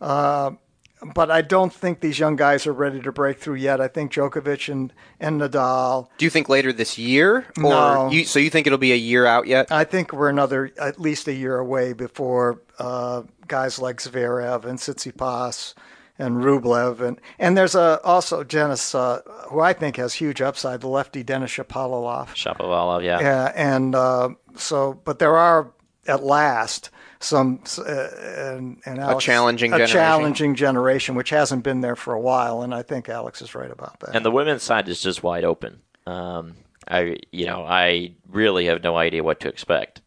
But I don't think these young guys are ready to break through yet. I think Djokovic and Nadal. Do you think later this year? No. So you think it'll be a year out yet? I think we're at least a year away before guys like Zverev and Tsitsipas and Rublev. And there's also Denis, who I think has huge upside, the lefty Denis Shapovalov. Yeah. Yeah, and but there are, at last, Alex, a challenging generation, which hasn't been there for a while, and I think Alex is right about that. And the women's side is just wide open. I really have no idea what to expect.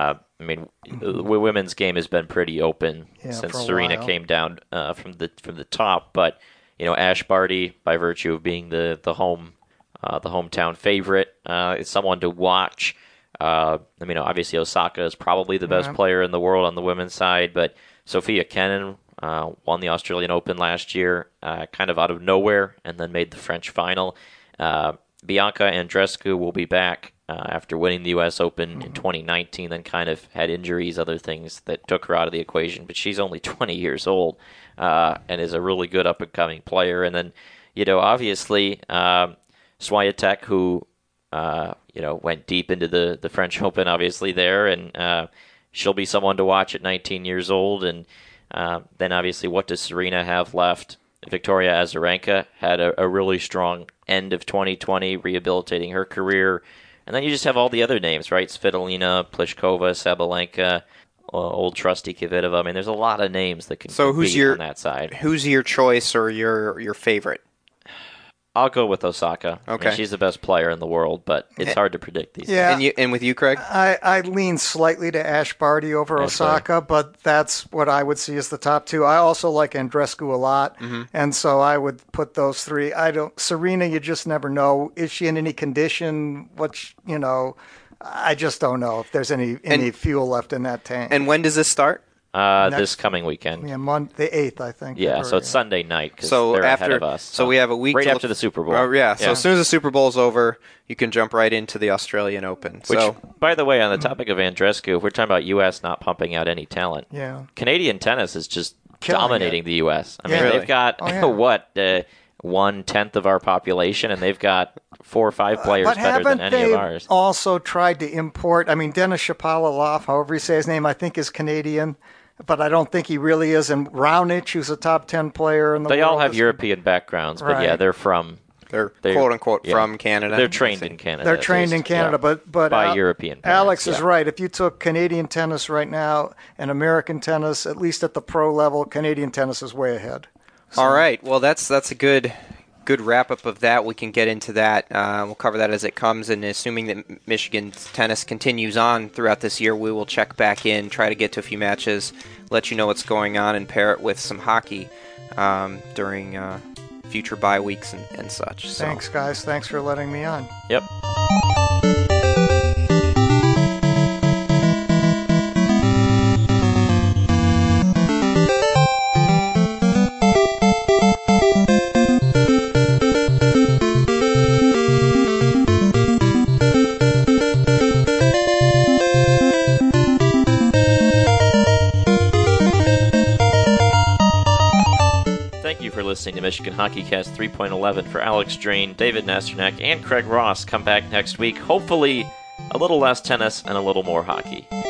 The women's game has been pretty open since Serena came down from the top, but Ash Barty, by virtue of being the hometown favorite, is someone to watch. Obviously Osaka is probably the best player in the world on the women's side, but Sophia Kenin won the Australian Open last year, kind of out of nowhere, and then made the French final. Bianca Andreescu will be back after winning the U.S. Open in 2019, then kind of had injuries, other things that took her out of the equation, but she's only 20 years old and is a really good up-and-coming player. And then, obviously, Swiatek, who went deep into the French Open, obviously, there, and she'll be someone to watch at 19 years old. And then, obviously, what does Serena have left? Victoria Azarenka had a really strong end of 2020, rehabilitating her career. And then you just have all the other names, right? Svitolina, Pliskova, Sabalenka, old trusty Kvitova. I mean, there's a lot of names that can be on that side. Who's your choice or your favorite? I'll go with Osaka. Okay. She's the best player in the world, but it's hard to predict these days. And with you, Craig? I lean slightly to Ash Barty over Osaka, but that's what I would see as the top two. I also like Andreescu a lot, and so I would put those three. Serena, you just never know. Is she in any condition? I just don't know if there's any fuel left in that tank. And when does this start? This coming weekend. Yeah, the 8th, I think. Yeah, so it's Sunday night because they're ahead of us. So we have a week after the Super Bowl. So as soon as the Super Bowl's over, you can jump right into the Australian Open. Which, by the way, on the topic of Andreescu, if we're talking about U.S. not pumping out any talent, Canadian tennis is just dominating the U.S. I mean, they've got, 1/10 of our population, and they've got 4 or 5 players better than any of ours. Also tried to import, Denis Shapovalov, however you say his name, I think is Canadian. But I don't think he really is. And Raonic, who's a top 10 player in the world. They all have European backgrounds, but they're quote-unquote from Canada. They're trained in Canada. They're trained in Canada, but by European parents. Alex is right. If you took Canadian tennis right now and American tennis, at least at the pro level, Canadian tennis is way ahead. So. All right. Well, that's a good wrap-up of that. We can get into that. We'll cover that as it comes, and assuming that Michigan's tennis continues on throughout this year, we will check back in, try to get to a few matches, let you know what's going on, and pair it with some hockey during future bye weeks and such. Thanks, guys. Thanks for letting me on. Yep. Listening to Michigan HockeyCast 3.11 for Alex Drain, David Nasternak, and Craig Ross. Come back next week. Hopefully, a little less tennis and a little more hockey.